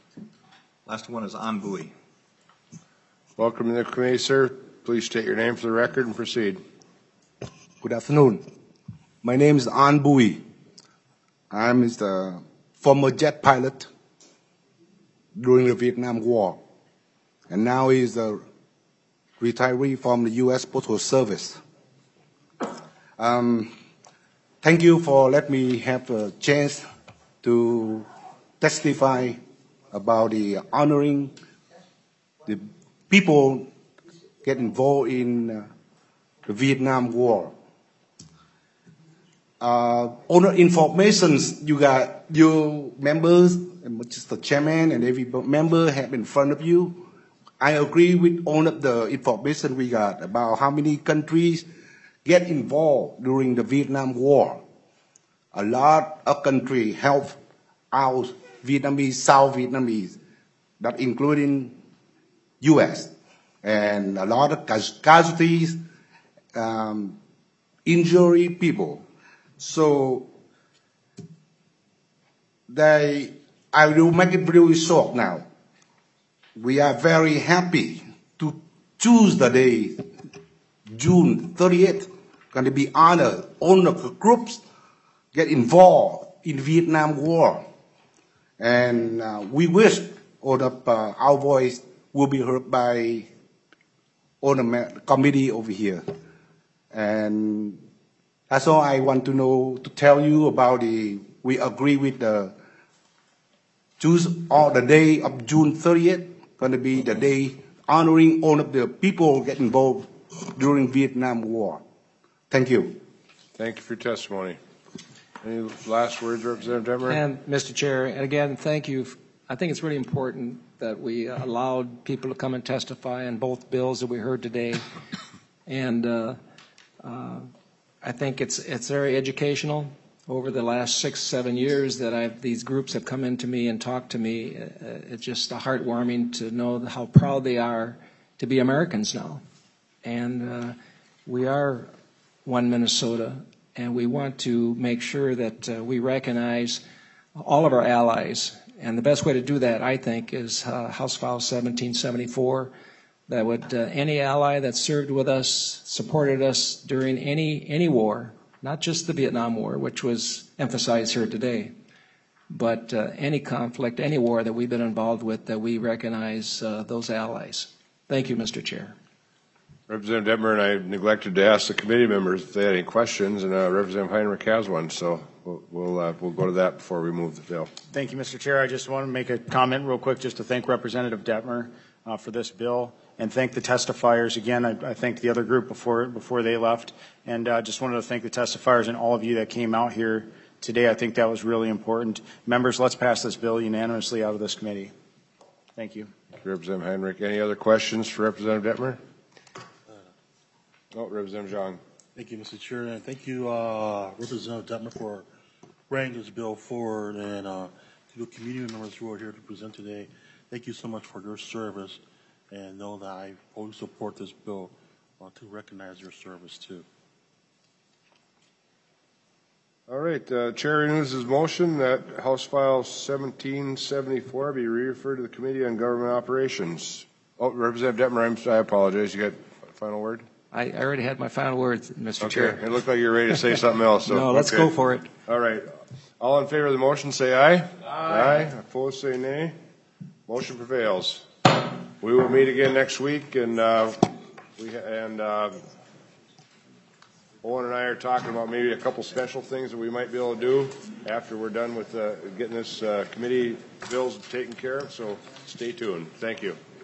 Last one is An Bui. Welcome to the committee, sir. Please state your name for the record and proceed. Good afternoon. My name is An Bui. I'm the former jet pilot during the Vietnam War, and now he's a retiree from the U S Postal Service. Um, thank you for letting me have a chance to testify about the honoring the people get involved in uh, the Vietnam War. Uh, all the information you got, you members, and Mister Chairman and every member have in front of you. I agree with all of the information we got about how many countries get involved during the Vietnam War. A lot of countries help out Vietnamese, South Vietnamese, that including U S, and a lot of casualties, um, injured people. So they, I will make it really short now. We are very happy to choose the day, June thirtieth, going to be honored. All of the groups get involved in Vietnam War. And uh, we wish all of uh, our voice will be heard by all the committee over here. And that's all I want to know, to tell you about the, we agree with the, choose all the day of June thirtieth, going to be the day honoring all of the people get involved during Vietnam War. Thank you. Thank you for your testimony. Any last words, Representative Demer? And Mister Chair, and again, thank you. I think it's really important that we allowed people to come and testify on both bills that we heard today. And uh, uh, I think it's it's very educational. Over the last six, seven years that I've, these groups have come into me and talked to me, uh, it's just heartwarming to know how proud they are to be Americans now. And uh, we are one Minnesota, and we want to make sure that uh, we recognize all of our allies. And the best way to do that, I think, is uh, House File seventeen seventy-four, that would uh, any ally that served with us, supported us during any any war, not just the Vietnam War, which was emphasized here today, but uh, any conflict, any war that we've been involved with, that we recognize uh, those allies. Thank you, Mister Chair. Representative Detmer and I neglected to ask the committee members if they had any questions, and uh, Representative Heinrich has one, so we'll we'll, uh, we'll go to that before we move the bill. Thank you, Mister Chair. I just want to make a comment real quick just to thank Representative Detmer uh, for this bill and thank the testifiers. Again, I, I thanked the other group before before they left, and uh, just wanted to thank the testifiers and all of you that came out here today. I think that was really important. Members, let's pass this bill unanimously out of this committee. Thank you. Thank you, Representative Heinrich. Any other questions for Representative Detmer? No, Representative Zhang. Thank you, Mister Chair, and thank you, uh, Representative Detmer, for bringing this bill forward, and uh, to the community members who are here to present today. Thank you so much for your service, and know that I fully support this bill uh, to recognize your service too. All right, uh, Chair renews his motion that House File seventeen seventy-four be referred to the Committee on Government Operations. Oh, Representative Detmer, I'm, I apologize. You got a final word? I, I already had my final words, Mister Okay, Chair. it looked like you're ready to say something else. So, no, let's okay. go for it. All right. All in favor of the motion, say aye. Aye. Aye. Opposed, say nay. Motion prevails. We will meet again next week, and uh, we and uh, Owen and I are talking about maybe a couple special things that we might be able to do after we're done with uh, getting this uh, committee bills taken care of. So stay tuned. Thank you.